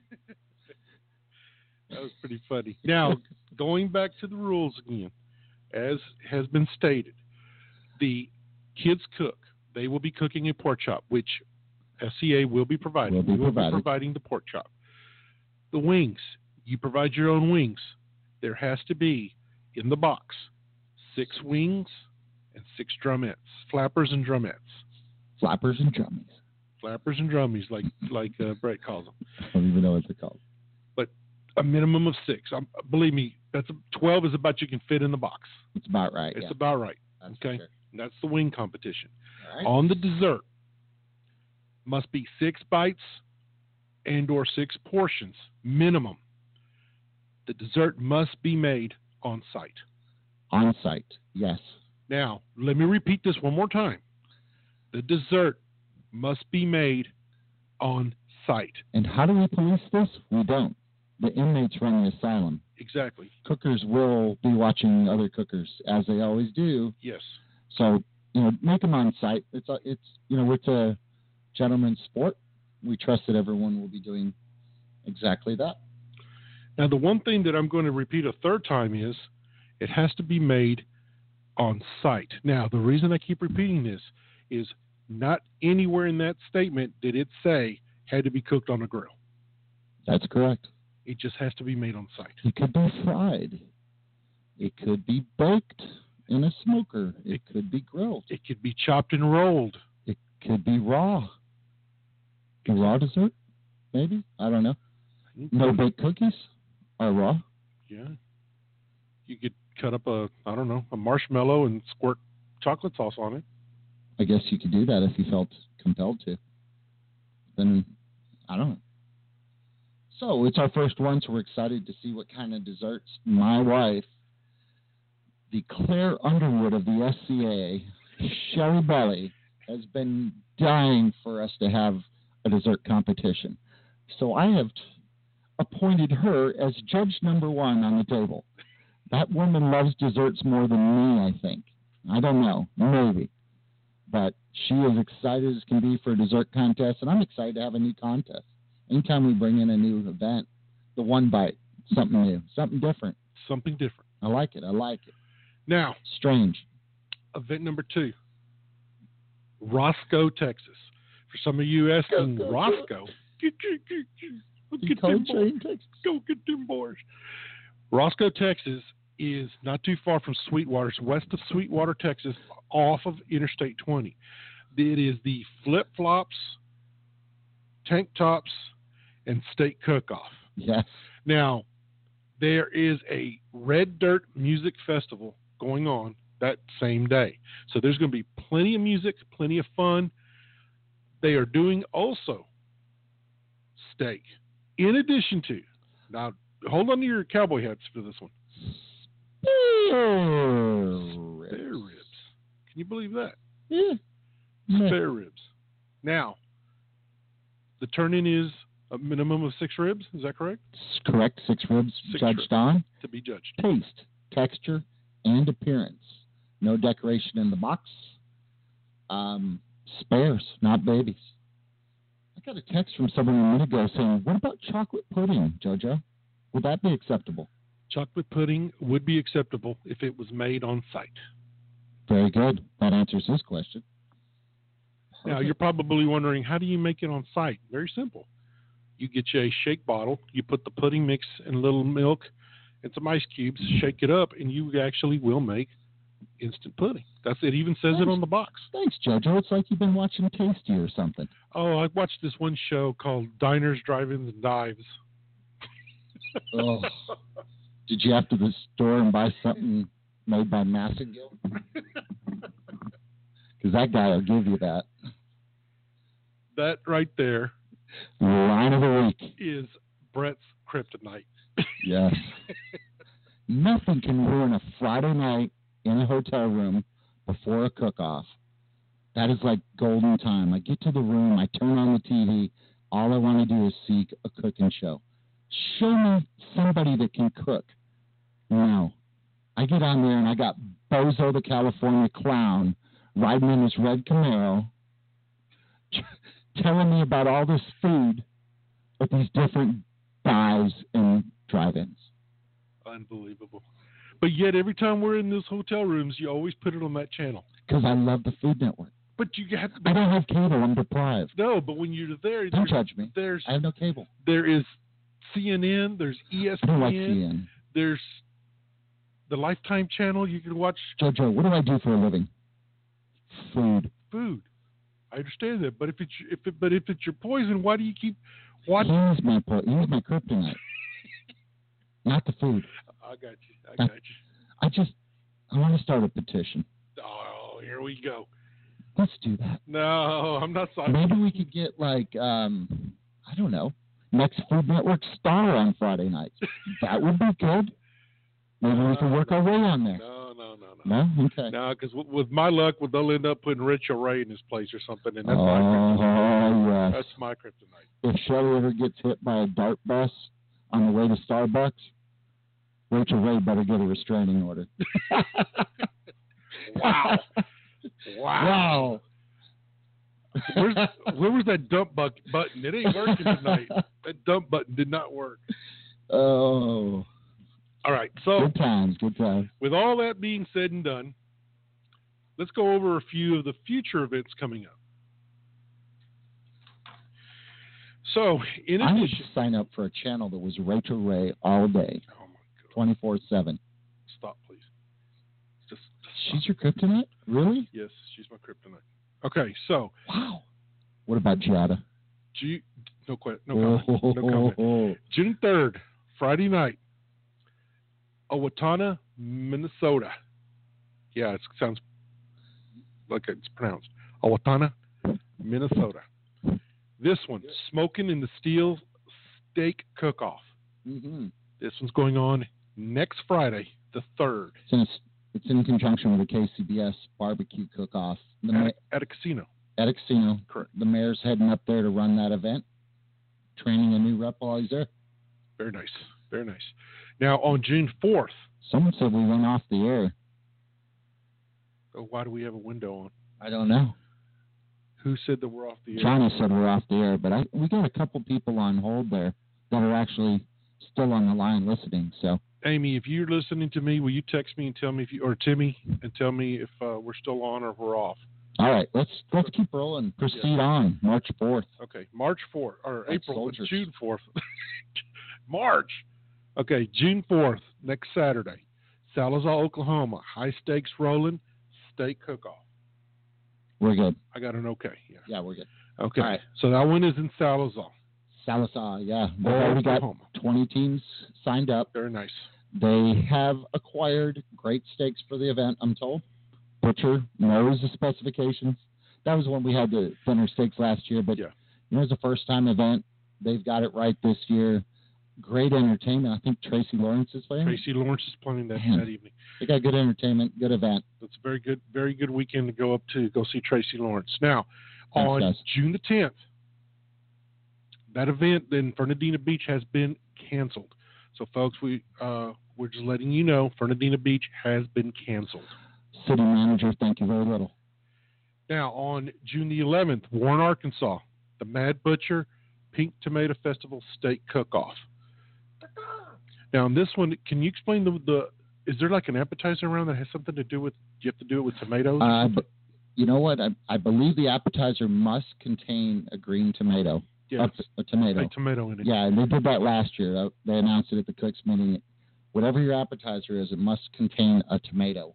That was pretty funny. Now, going back to the rules again, as has been stated, the kids cook. They will be cooking a pork chop, which S C A will be providing. Will be we will provided. be providing the pork chop. The wings, you provide your own wings. There has to be, in the box, six wings and six drumettes, flappers and drumettes. Flappers and drummies. Flappers and drummies, like like uh, Brett calls them. I don't even know what they're called. But a minimum of six. Um, believe me, that's a, twelve is about you can fit in the box. It's about right. It's yeah. about right. That's for Okay, sure. and that's the wing competition. All right. On the dessert, must be six bites and or six portions minimum. The dessert must be made on site. On site. Yes. Now, let me repeat this one more time. the dessert must be made on site. And how do we police this? We don't. The inmates run the asylum. Exactly. Cookers will be watching other cookers, as they always do. Yes. So, you know, make them on site. It's, a, it's you know, it's a gentleman's sport. We trust that everyone will be doing exactly that. Now, the one thing that I'm going to repeat a third time is it has to be made on site. Now, the reason I keep repeating this is not anywhere in that statement did it say had to be cooked on a grill. That's correct. It just has to be made on site. It could be fried. It could be baked in a smoker. It could be grilled. It could be chopped and rolled. It could be raw. A raw dessert, maybe? I don't know. No baked cookies are raw. Yeah. You could cut up a, I don't know, a marshmallow and squirt chocolate sauce on it. I guess you could do that if you felt compelled to. Then, I don't know. So, it's our first one, so we're excited to see what kind of desserts my wife, the Claire Underwood of the S C A, Sherry Belly, has been dying for us to have a dessert competition. So, I have t- appointed her as judge number one on the table. That woman loves desserts more than me, I think. I don't know. Maybe. But she is excited as can be for a dessert contest, and I'm excited to have a new contest. Anytime we bring in a new event, the one bite, something new, something different. Something different. I like it. I like it. Now, strange. Event number two, Roscoe, Texas. For some of you asking, go, go, Roscoe, go. Get, get, get, get, get them boys. Texas. Go get them boys. Roscoe, Texas is not too far from Sweetwater. It's west of Sweetwater, Texas, off of Interstate twenty. It is the flip-flops, tank tops, and steak cook-off. Yes. Now, there is a Red Dirt Music Festival going on that same day. So there's going to be plenty of music, plenty of fun. They are doing also steak. In addition to, now hold on to your cowboy hats for this one. Spare ribs. Spare ribs. Can you believe that? Yeah. Spare ribs. Now, the turn-in is a minimum of six ribs. Is that correct? Correct. Six ribs six judged ribs on. To be judged. Taste, texture, and appearance. No decoration in the box. Um, spares, not babies. I got a text from someone a minute ago saying, what about chocolate pudding, JoJo? Would that be acceptable? Chocolate pudding would be acceptable if it was made on site. Very good. That answers his question. Perfect. Now, you're probably wondering, how do you make it on site? Very simple. You get you a shake bottle, you put the pudding mix in a little milk and some ice cubes, shake it up, and you actually will make instant pudding. That's it. Even says Thanks. It on the box. Thanks, JoJo. It's like you've been watching Tasty or something. Oh, I watched this one show called Diners, Drive-Ins, and Dives. Oh. Did you have to the store and buy something made by Massengill? Because that guy will give you that. That right there line of the week is Brett's kryptonite. Yes. Nothing can ruin a Friday night in a hotel room before a cook-off. That is like golden time. I get to the room, I turn on the T V, all I want to do is see a cooking show. Show me somebody that can cook. No. I get on there and I got Bozo the California Clown riding in his red Camaro telling me about all this food at these different dives and drive-ins. Unbelievable. But yet every time we're in those hotel rooms, you always put it on that channel. Because I love the Food Network. But you have to. I don't have cable. I'm deprived. No, but when you're there, don't judge me. There's I have no cable. There is C N N. There's E S P N. I don't like C N N. There's the Lifetime channel. You can watch. JoJo, what do I do for a living? Food. Food. I understand that, but if it's if it, but if it's your poison, why do you keep watching? He's my po- he's my kryptonite. Not the food. I got you. I got you. I just I want to start a petition. Oh, here we go. Let's do that. No, I'm not sorry. Maybe we could get like um I don't know, next Food Network star on Friday nights. That would be good. Maybe uh, we can work our way on there. No, no, no, no. No? Okay. No, because w- with my luck, well, they'll end up putting Rachel Ray in his place or something, and that's oh, my kryptonite. yes. That's my kryptonite. If Shelly ever gets hit by a dart bus on the way to Starbucks, Rachel Ray better get a restraining order. Wow. Wow. Wow. Where's, where was that dump buck button? It ain't working tonight. That dump button did not work. Oh. All right. So, Good times, good times. with all that being said and done, let's go over a few of the future events coming up. So, in I would addition, sign up for a channel that was Rachel Ray all day, oh my God, twenty-four seven. stop, please. Just, just stop. She's your kryptonite? Really? Yes, she's my kryptonite. Okay, so Wow. What about Giada? Ju- no que- no comment. No comment. Oh, June third, Friday night, Owatonna, Minnesota. Yeah, it sounds like it's pronounced. Owatonna, Minnesota. This one, Smoking in the Steel Steak Cook-Off. mm-hmm. This one's going on next Friday, the third, It's in, a, it's in conjunction with the K C B S barbecue cook-off. The ma- at, at a casino. at a casino. Correct. The mayor's heading up there to run that event, training a new rep while he's there. Very nice. Very nice. Now, on June fourth, Someone said we went off the air. oh, why do we have a window on? I don't know. Who said that we're off the air? Johnny said we're off the air, but I, we got a couple people on hold there that are actually still on the line listening. So Amy, if you're listening to me, will you text me and tell me if you, or Timmy, and tell me if uh, we're still on or if we're off? all right, let's let's keep rolling. Proceed Yeah. on. March fourth. Okay, March fourth, or Like April, soldiers. June fourth. March. Okay, June fourth, next Saturday, Salazar, Oklahoma, high stakes rolling, steak cook-off. We're good. I got an okay. Yeah. Yeah, we're good. Okay. All right. So that one is in Salazar, Salazar, yeah. They already got Oklahoma. twenty teams signed up. Very nice. They have acquired great steaks for the event, I'm told. Butcher knows the specifications. That was when we had the thinner steaks last year, but Yeah. you know, it was a first-time event. They've got it right this year. Great entertainment. I think Tracy Lawrence is playing. Tracy Lawrence is playing that, Man. that evening. They got good entertainment, good event. It's a very good, very good weekend to go up to go see Tracy Lawrence. Now, Thanks, on guys. June the tenth, that event in Fernandina Beach has been canceled. So, folks, we uh, we're just letting you know Fernandina Beach has been canceled. City manager, thank you very little. Now, on June the eleventh, Warren, Arkansas, the Mad Butcher Pink Tomato Festival Steak Cook-Off. Now, on this one, can you explain the, the is there like an appetizer around that has something to do with, you have to do it with tomatoes? Uh, but you know what? I, I believe the appetizer must contain a green tomato. yes, A, a tomato. a tomato in it. Yeah, and they did that last year. Uh, They announced it at the Cooks meeting. Whatever your appetizer is, it must contain a tomato.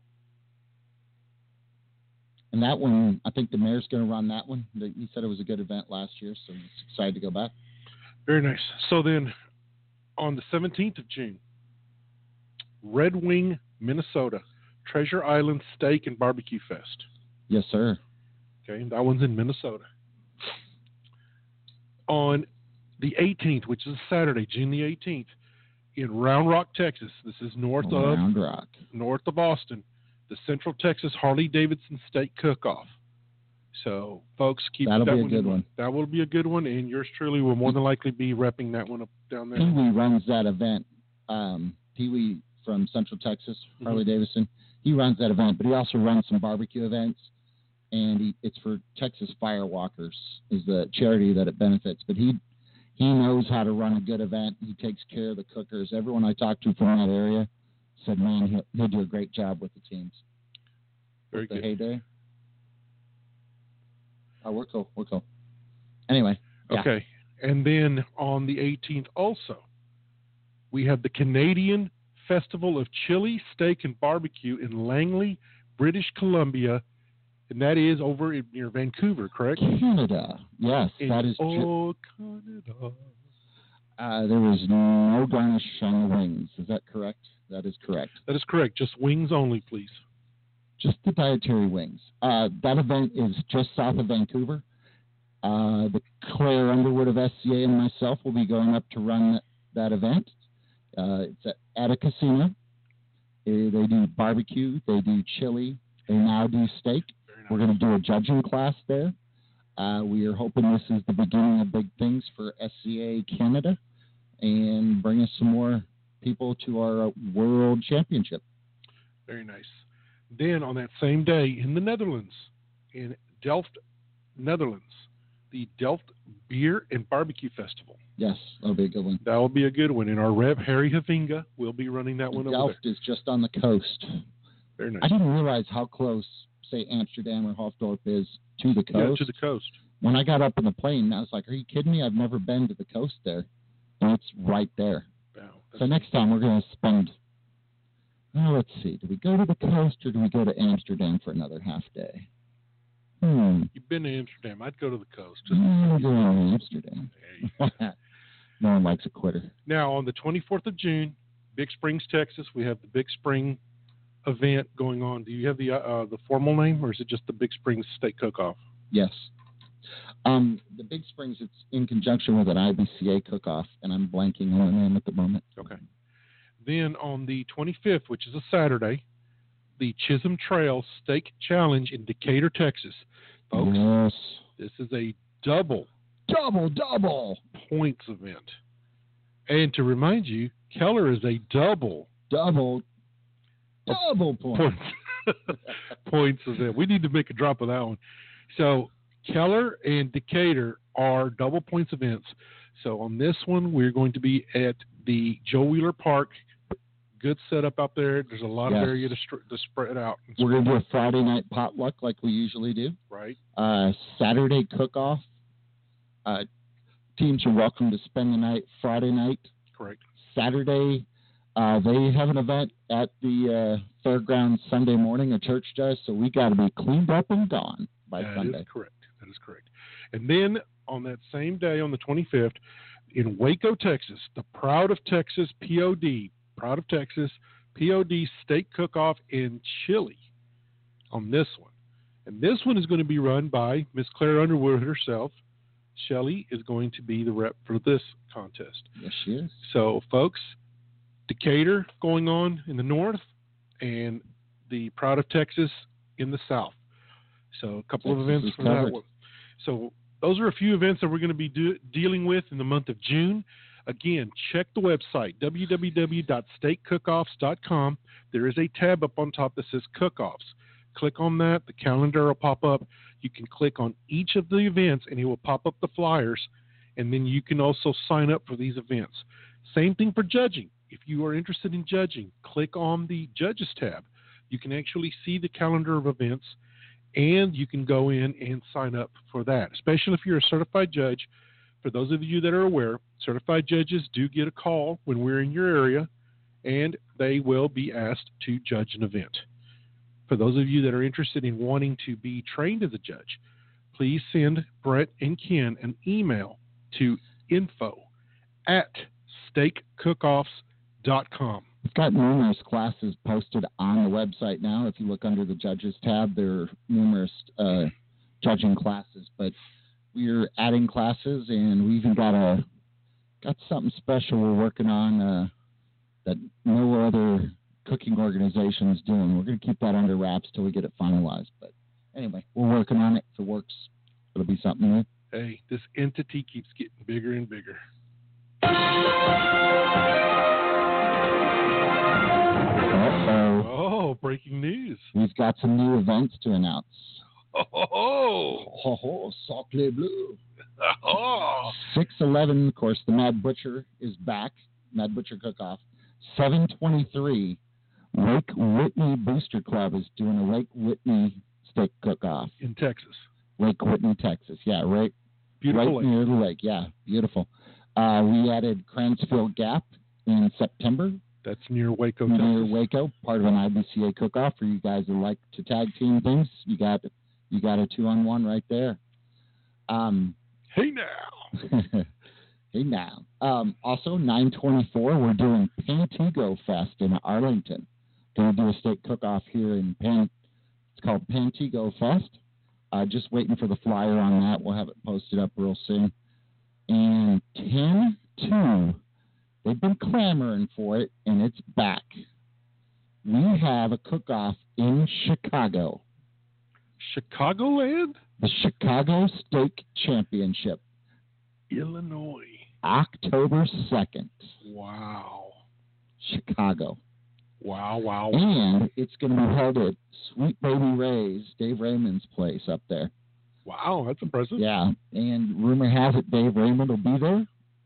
And that one, I think the mayor's going to run that one. The- He said it was a good event last year, so he's excited to go back. Very nice. So then, on the seventeenth of June, Red Wing, Minnesota, Treasure Island Steak and Barbecue Fest. Yes, sir. Okay, that one's in Minnesota. On the eighteenth, which is Saturday, June the eighteenth, in Round Rock, Texas. This is north of Round Rock. north of Austin, the Central Texas Harley Davidson Steak Cook-Off. So, folks, keep That'll that be a one good in mind. one. That will be a good one, and yours truly will more than likely be repping that one up down there. Pee Wee runs that event. Um, Pee Wee from Central Texas, Harley Davidson. He runs that event, but he also runs some barbecue events, and he, it's for Texas Firewalkers is the charity that it benefits. But he he knows how to run a good event. He takes care of the cookers. Everyone I talked to from that area said, man, he'll, he'll do a great job with the teams. Very The good. heyday. Oh, we're cool. We're cool. Anyway. Yeah. Okay. And then on the eighteenth also, we have the Canadian Festival of Chili, Steak, and Barbecue in Langley, British Columbia, and that is over in, near Vancouver, correct? Canada. Yes, In- that is true. Oh, Canada. Uh, there was no garnish on the wings. Is that correct? That is correct. That is correct. Just wings only, please. Just the dietary wings. Uh, that event is just south of Vancouver. Uh, the Claire Underwood of S C A and myself will be going up to run that, that event. Uh, it's at, at a casino. Uh, they do barbecue. They do chili. They now do steak. We're going to do a judging class there. Uh, we are hoping this is the beginning of big things for S C A Canada and bring us some more people to our world championship. Very nice. Then on that same day in the Netherlands, in Delft, Netherlands, the Delft Beer and Barbecue Festival. Yes, that'll be a good one. That will be a good one. And our rep, Harry Havinga, will be running that one Delft over there. is just on the coast. Very nice. I didn't realize how close, say, Amsterdam or Hoofddorp is to the coast. Yeah, to the coast. When I got up in the plane, I was like, are you kidding me? I've never been to the coast there. And it's right there. Wow, so next time we're going to spend, oh, let's see, do we go to the coast or do we go to Amsterdam for another half day? Hmm. You've been to Amsterdam. I'd go to the coast. I'm going to Amsterdam. No one likes a quitter. Now, on the twenty-fourth of June, Big Springs, Texas, we have the Big Spring event going on. Do you have the uh, the formal name, or is it just the Big Springs Steak Cook-Off? Yes. Um, the Big Springs, it's in conjunction with an I B C A cook-off, and I'm blanking on the name at the moment. Okay. Then on the twenty-fifth, which is a Saturday, the Chisholm Trail Steak Challenge in Decatur, Texas. Folks, yes. This is a double, double, double points event. And to remind you, Keller is a double, double, double points. points, points event. We need to make a drop of that one. So Keller and Decatur are double points events. So on this one, we're going to be at the Joe Wheeler Park. Good setup out there. There's a lot yes. of area to, str- to spread out. We're going to do a Friday night potluck like we usually do. Right. Uh, Saturday cook-off. Uh, teams are welcome to spend the night Friday night. Correct. Saturday, uh, they have an event at the uh, fairgrounds Sunday morning. A church does, so we got to be cleaned up and gone by that Sunday. That is correct. That is correct. And then on that same day, on the twenty-fifth, in Waco, Texas, the Proud of Texas P O D, Proud of Texas P O D Steak Cook-Off in Chile on this one. And this one is going to be run by Miss Claire Underwood herself. Shelley is going to be the rep for this contest. Yes, she is. So, folks, Decatur going on in the north and the Proud of Texas in the south. So, a couple Texas of events for covered. that one. So, those are a few events that we're going to be do- dealing with in the month of June. Again, check the website, w w w dot steak cookoffs dot com. There is a tab up on top that says Cook-Offs. Click on that. The calendar will pop up. You can click on each of the events, and it will pop up the flyers, and then you can also sign up for these events. Same thing for judging. If you are interested in judging, click on the Judges tab. You can actually see the calendar of events, and you can go in and sign up for that, especially if you're a certified judge. For those of you that are aware, certified judges do get a call when we're in your area, and they will be asked to judge an event. For those of you that are interested in wanting to be trained as a judge, please send Brett and Ken an email to info at steak cookoffs dot com. We've got numerous classes posted on the website now. If you look under the Judges tab, there are numerous uh, judging classes, but we're adding classes, and we even got a got something special we're working on uh, that no other cooking organization's doing. We're going to keep that under wraps till we get it finalized. But anyway, we're working on it. If it works, it'll be something new. Hey, this entity keeps getting bigger and bigger. Uh-oh. Oh, breaking news. We've got some new events to announce. Oh, oh, Ho ho, Sacre Bleu. oh. six eleven, of course, the Mad Butcher is back. Mad Butcher Cook-Off. seven twenty-three, Lake Whitney Booster Club is doing a Lake Whitney Steak Cook-Off. In Texas. Lake Whitney, Texas. Yeah, right, Beautiful right lake. near the lake. Yeah, beautiful. Uh, we added Cransfield Gap in September. That's near Waco, near Texas. Waco, part of an I B C A cook-off for you guys that like to tag team things. You got you got a two-on-one right there. Um, hey now. hey now. Um, also, nine twenty-four, we're doing Pantigo Fest in Arlington. Going to do a steak cook-off here in Pan. It's called Pantigo Fest. Uh, just waiting for the flyer on that. We'll have it posted up real soon. And ten two, they've been clamoring for it, and it's back. we have a cook-off in Chicago. Chicagoland? The Chicago Steak Championship. Illinois. October second. Wow. Chicago. Wow, wow. And it's going to be held at Sweet Baby Ray's, Dave Raymond's place up there. Wow, that's impressive. Yeah, and rumor has it Dave Raymond will be there.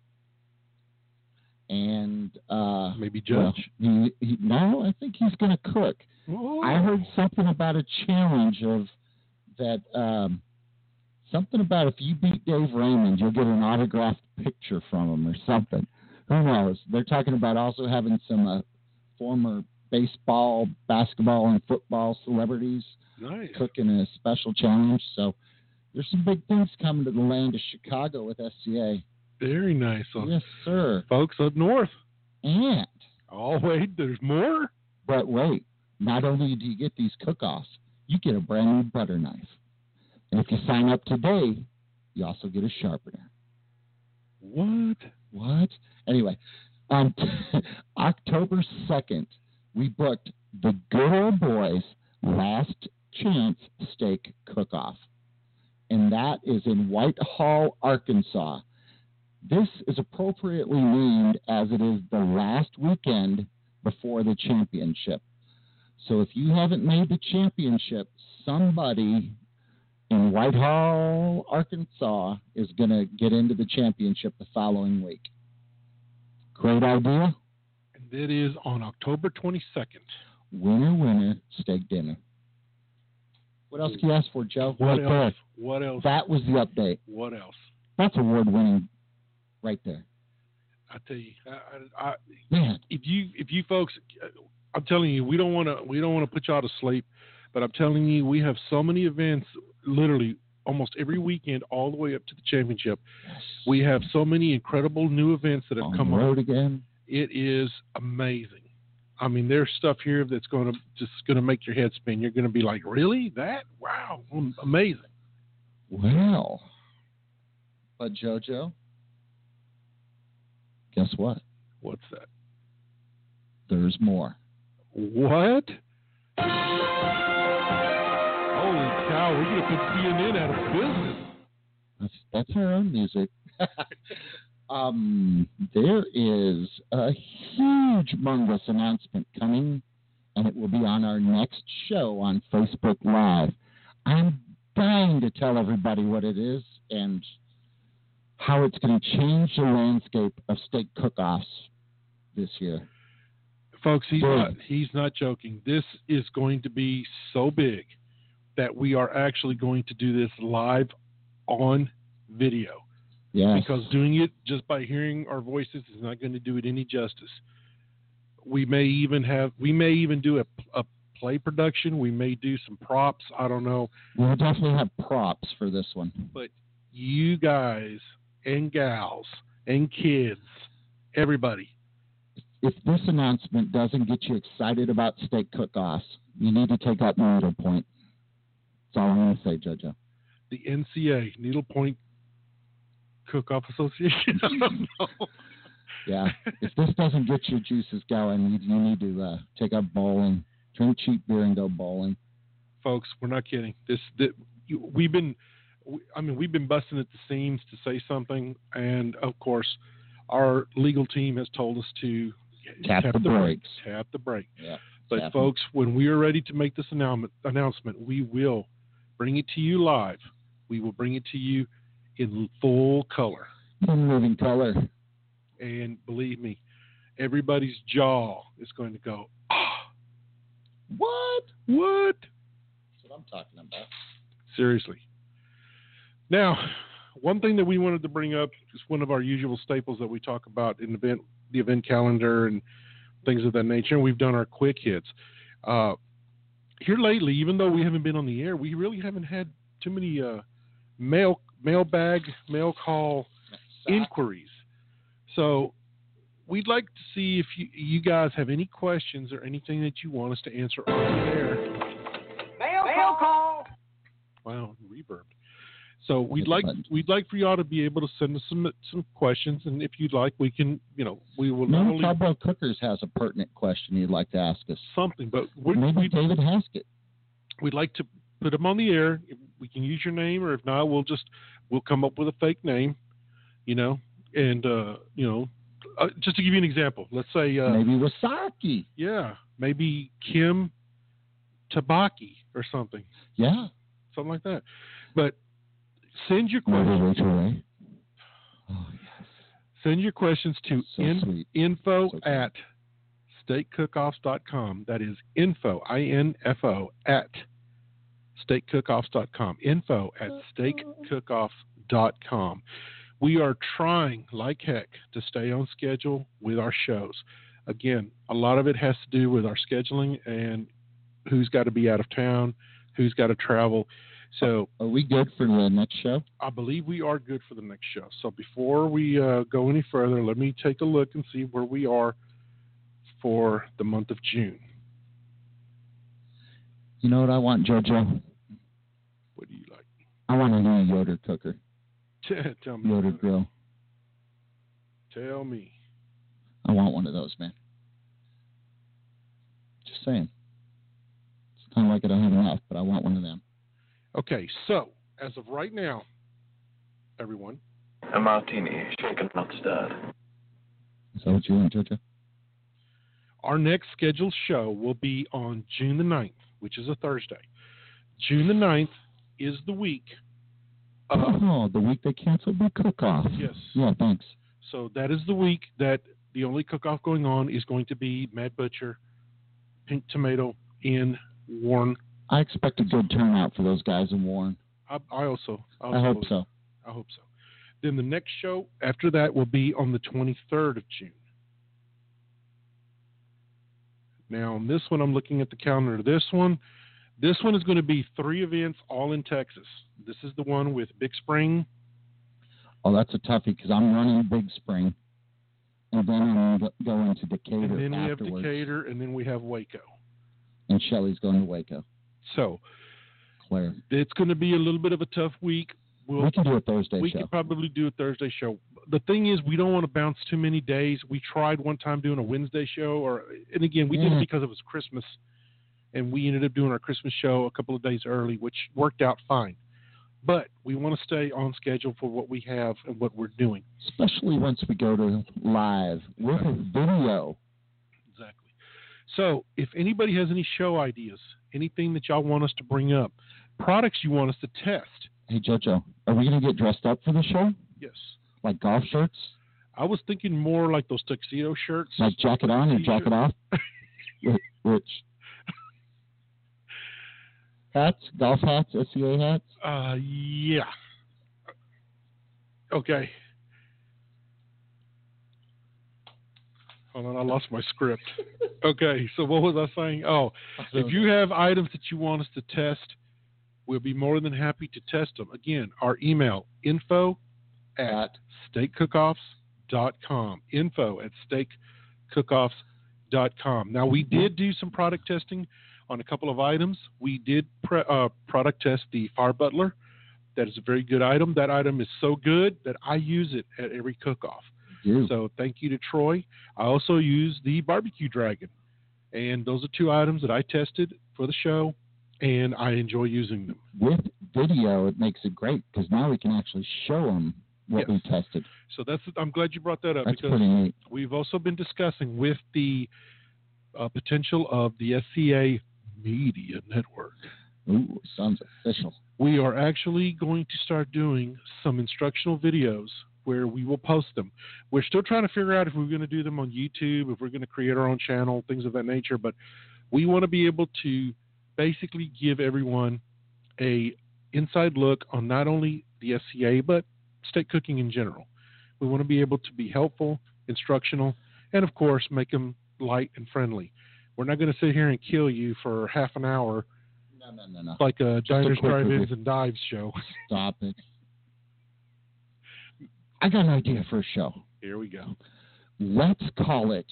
And uh, maybe judge. Well, he, he, no, I think he's going to cook. Oh. I heard something about a challenge of that. Um, something about if you beat Dave Raymond, you'll get an autographed picture from him or something. Who knows? They're talking about also having some uh, former baseball, basketball, and football celebrities nice. cooking a special challenge. So there's some big things coming to the land of Chicago with S C A. Very nice. So, yes, sir. Folks up north. And. Oh, wait, there's more? But wait, not only do you get these cook-offs, you get a brand new butter knife. And if you sign up today, you also get a sharpener. What? What? Anyway, on October second, we booked the Good Old Boys Last Chance Steak Cook-Off. And that is in Whitehall, Arkansas. This is appropriately named as it is the last weekend before the championship. So if you haven't made the championship, somebody in Whitehall, Arkansas is going to get into the championship the following week. Great idea? And that is on October twenty-second. Winner, winner, steak dinner. What else can you ask for, Joe? What right else? there. What else? That was the update. What else? That's award-winning right there. I tell you, I, I, Man. if you if you folks, I'm telling you, we don't want to we don't want to put y'all to sleep, but I'm telling you, we have so many events, literally almost every weekend, all the way up to the championship. Yes. We have so many incredible new events that have On come the road on. again. It is amazing. I mean, there's stuff here that's going to just going to make your head spin. You're going to be like, really? That? Wow, amazing. Well, but JoJo, guess what? What's that? There's more. What? Holy cow, we're going to put C N N out of business. That's, that's our own music. um, there is a huge Mungus announcement coming, and it will be on our next show on Facebook Live. I'm dying to tell everybody what it is and how it's going to change the landscape of steak cook-offs this year. Folks, he's Big. not, he's not joking. This is going to be so big that we are actually going to do this live on video. Yes. Because doing it just by hearing our voices is not going to do it any justice. We may even have, we may even do a, a play production. We may do some props. I don't know. We'll definitely have props for this one. But you guys and gals and kids, everybody, if this announcement doesn't get you excited about steak cook-offs, you need to take up Needlepoint. That's all I'm going to say, JoJo. The N C A, Needlepoint Cook-Off Association. I don't know. Yeah. If this doesn't get your juices going, you, you need to uh, take up bowling, drink cheap beer, and go bowling. Folks, we're not kidding. This, that you, we've been, we, I mean, we've been busting at the seams to say something, and of course, our legal team has told us to Tap, tap the, the brakes. Brake, tap the brake. Yeah. But tap folks, them. When we are ready to make this announcement, announcement, we will bring it to you live. We will bring it to you in full color. In living color. And believe me, everybody's jaw is going to go, ah. What? What? That's what I'm talking about. Seriously. Now, one thing that we wanted to bring up is one of our usual staples that we talk about in the event, the event calendar and things of that nature. We've done our quick hits. Uh, here lately, even though we haven't been on the air, we really haven't had too many uh, mail mailbag, mail call inquiries. So we'd like to see if you, you guys have any questions or anything that you want us to answer on the air. Mail, mail call. Wow, reverb. So we'd Hit the like button. we'd like for y'all to be able to send us some some questions, and if you'd like, we can you know we will not Maybe only Cowboy Cookers has a pertinent question you'd like to ask us. something, but we Maybe we'd, David Haskett. we'd like to put them on the air. We can use your name, or if not, we'll just we'll come up with a fake name, you know, and uh, you know, uh, just to give you an example, let's say uh, Maybe Wasaki. yeah, maybe Kim Tabaki or something, Yeah. something like that. But send your Maybe questions. Rachel Ray. Oh, yes. Send your questions to So in, sweet. info So sweet. at steakcookoffs dot com. That is info, I N F O, at steakcookoffs dot com. Info at steakcookoffs dot com. We are trying, like heck, to stay on schedule with our shows. Again, a lot of it has to do with our scheduling and who's got to be out of town, who's got to travel. So Are we good for the next show? I believe we are good for the next show. So before we uh, go any further, let me take a look and see where we are for the month of June. You know what I want, JoJo? What do you like? I want a new Yoder cooker. Tell me. Yoder about it. grill. Tell me. I want one of those, man. Just saying. It's kind of like I don't have enough, but I want one of them. Okay, so as of right now, everyone, A martini, shaken not stirred. Is that what you want, JoJo? our next scheduled show will be on June the ninth, which is a Thursday. June the ninth is the week of, Oh, the week they canceled the cook-off. yes. Yeah, thanks. So that is the week that the only cook-off going on is going to be Mad Butcher, Pink Tomato in Warren. I expect a good turnout for those guys in Warren. I, I also, I also I hope believe- so. I hope so. Then the next show after that will be on the twenty-third of June. Now, on this one, I'm looking at the calendar. This one, this one is going to be three events all in Texas. This is the one with Big Spring. Oh, that's a toughie because I'm running Big Spring, and then I'm go- going to Decatur And then we have afterwards. Decatur, and then we have Waco. And Shelly's going to Waco. So Claire. it's going to be a little bit of a tough week. We'll, We can do a Thursday we show. could probably do a Thursday show. The thing is, we don't want to bounce too many days. We tried one time doing a Wednesday show, or and again, we did Yeah. it because it was Christmas, and we ended up doing our Christmas show a couple of days early, which worked out fine. But we want to stay on schedule for what we have and what we're doing. Especially once we go to live with a video. Exactly. So if anybody has any show ideas, anything that y'all want us to bring up, products you want us to test, Hey, JoJo, are we going to get dressed up for the show? yes. Like golf shirts? I was thinking more like those tuxedo shirts. Like jacket on or T-shirt. jacket off? Wh- Which? Hats? Golf hats? S C A hats? Uh, yeah. Okay. Hold on, I lost my script. Okay, so what was I saying? Oh, if you have items that you want us to test, we'll be more than happy to test them. Again, our email, info at steakcookoffs dot com. Info at steakcookoffs dot com. Now, we did do some product testing on a couple of items. We did pre- uh, product test the Fire Butler. That is a very good item. That item is so good that I use it at every cook-off. You. So thank you to Troy. I also use the Barbecue Dragon. And those are two items that I tested for the show, and I enjoy using them. With video, it makes it great because now we can actually show them what Yes. we tested. So that's I'm glad you brought that up That's because pretty neat. we've also been discussing with the uh, potential of the S C A Media Network. Ooh, sounds official. We are actually going to start doing some instructional videos where we will post them. We're still trying to figure out if we're going to do them on YouTube, if we're going to create our own channel, things of that nature. But we want to be able to basically give everyone a inside look on not only the S C A, but steak cooking in general. We want to be able to be helpful, instructional, and of course, make them light and friendly. We're not going to sit here and kill you for half an hour No, no, no, no. like a a Diners, quick Drive-Ins, review. and Dives show. Stop it. I got an idea for a show. Here we go. Let's call it.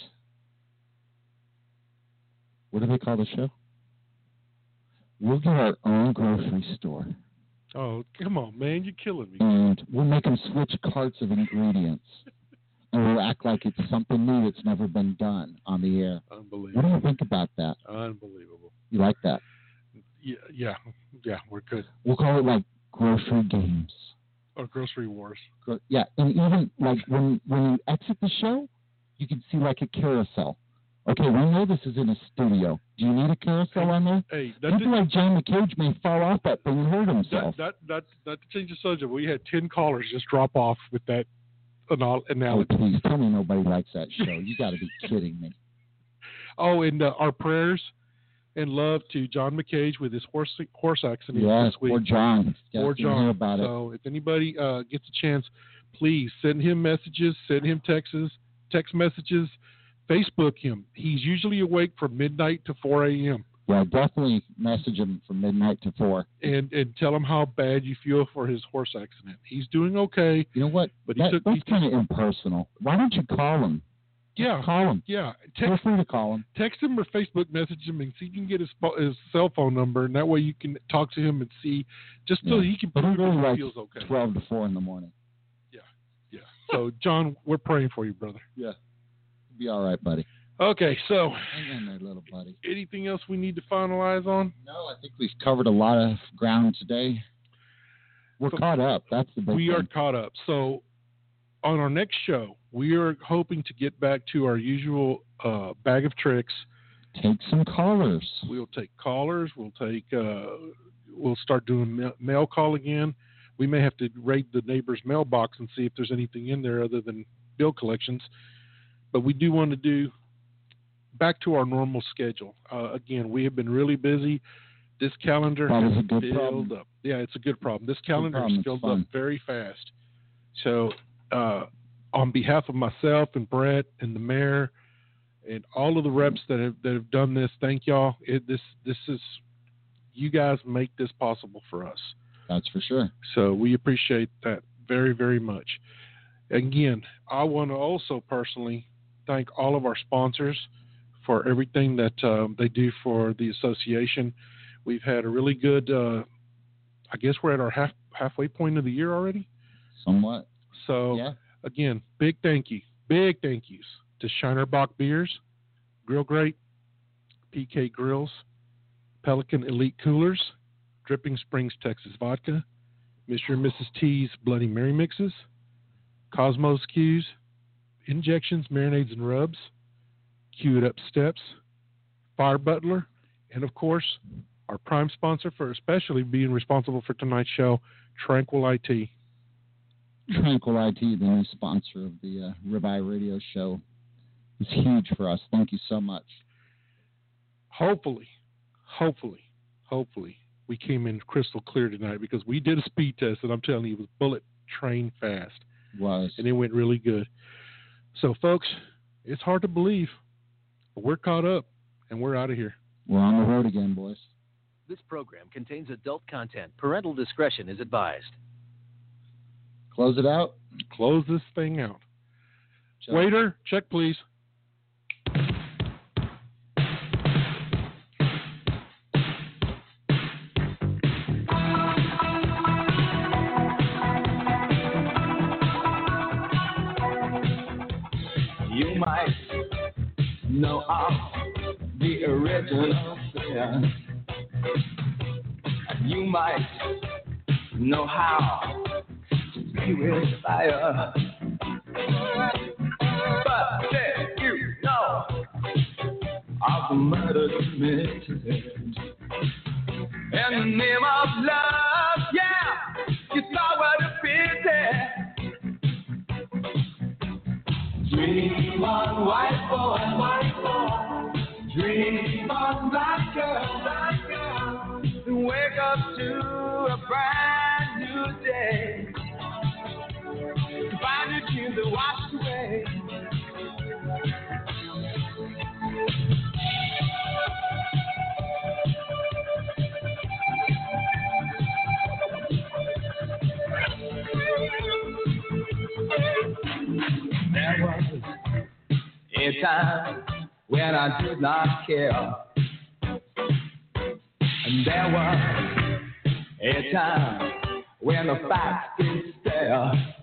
What do they call the show? We'll get our own grocery store. Oh, come on, man. You're killing me. And we'll make them switch carts of ingredients. And we'll act like it's something new that's never been done on the air. Unbelievable. What do you think about that? Unbelievable. You like that? Yeah, yeah, yeah, we're good. We'll call it like grocery games. Or grocery wars. Gro- yeah, and even like when when you exit the show, you can see like a carousel. Okay, we know this is in a studio. Do you need a carousel on there? Hey, that People did, like John McCage may fall off that thing and hurt himself. that, that, that, that to change the subject, we had ten callers just drop off with that anal- Oh, analogy. please, tell me nobody likes that show. You got to be kidding me. Oh, and uh, our prayers and love to John McCage with his horse horse accident Yes, this week. poor John. Yes, Poor you John. hear about it. So if anybody uh, gets a chance, please send him messages, send him texts, text messages, Facebook him. He's usually awake from midnight to four a.m. Yeah, definitely message him from midnight to four. and and tell him how bad you feel for his horse accident. He's doing okay. You know what? But he that, took- that's he- kind of impersonal. Why don't you call him? Yeah, Call him. yeah. Feel Text free to call him. text him or Facebook message him and see if you can get his pho- his cell phone number, and that way you can talk to him and see just so Yeah. he can But he prove really that likes he feels okay. twelve to four in the morning. Yeah. So John, we're praying for you, brother. Be all right, buddy. Okay, so Hang in there, little buddy. anything else we need to finalize on? No, I think we've covered a lot of ground today. We're So caught up. That's the big We thing. are caught up. So on our next show, we are hoping to get back to our usual uh, bag of tricks. Take some callers. We'll take callers. We'll take. Uh, we'll start doing ma- mail call again. We may have to raid the neighbor's mailbox and see if there's anything in there other than bill collections. But we do want to do back to our normal schedule. Uh, again, we have been really busy. This calendar That has is a good filled problem. up. Yeah, it's a good problem. This calendar problem. has It's filled fun. up very fast. So, uh, on behalf of myself and Brett and the mayor and all of the reps that have that have done this, thank y'all. It, this this is you guys make this possible for us. That's for sure. So we appreciate that very, very much. Again, I want to also personally thank all of our sponsors for everything that um, they do for the association. We've had a really good, uh, I guess we're at our half halfway point of the year already. Somewhat. So Yeah. again, big thank you, big thank yous to Shiner Bock Beers, Grill Great, P K Grills, Pelican Elite Coolers, Dripping Springs Texas Vodka, Mister and Missus T's Bloody Mary Mixes, Cosmos Q's, Injections, Marinades, and Rubs, Queued Up Steps, Fire Butler, and of course, our prime sponsor for especially being responsible for tonight's show, Tranquil I T. Tranquil I T, the new sponsor of the uh, Ribeye Radio Show, is huge for us. Thank you so much. Hopefully, hopefully, hopefully, we came in crystal clear tonight because we did a speed test, and I'm telling you, it was bullet train fast, Was. and it went really good. So, folks, it's hard to believe, but we're caught up, and we're out of here. We're on the road again, boys. This program contains adult content. Parental discretion is advised. Close it out. Close this thing out. Check. Waiter, check, please. You might know of the original sin. You might know how to be with fire. But did you know of the murder committed in the name of love? Yeah, you thought what a pity. Dream on, white boy, white boy. Dream on, black girl, black girl. And wake up to a brand new day. To find your dreams are washed away. There was a time when I did not care. And there was a time when the facts is there.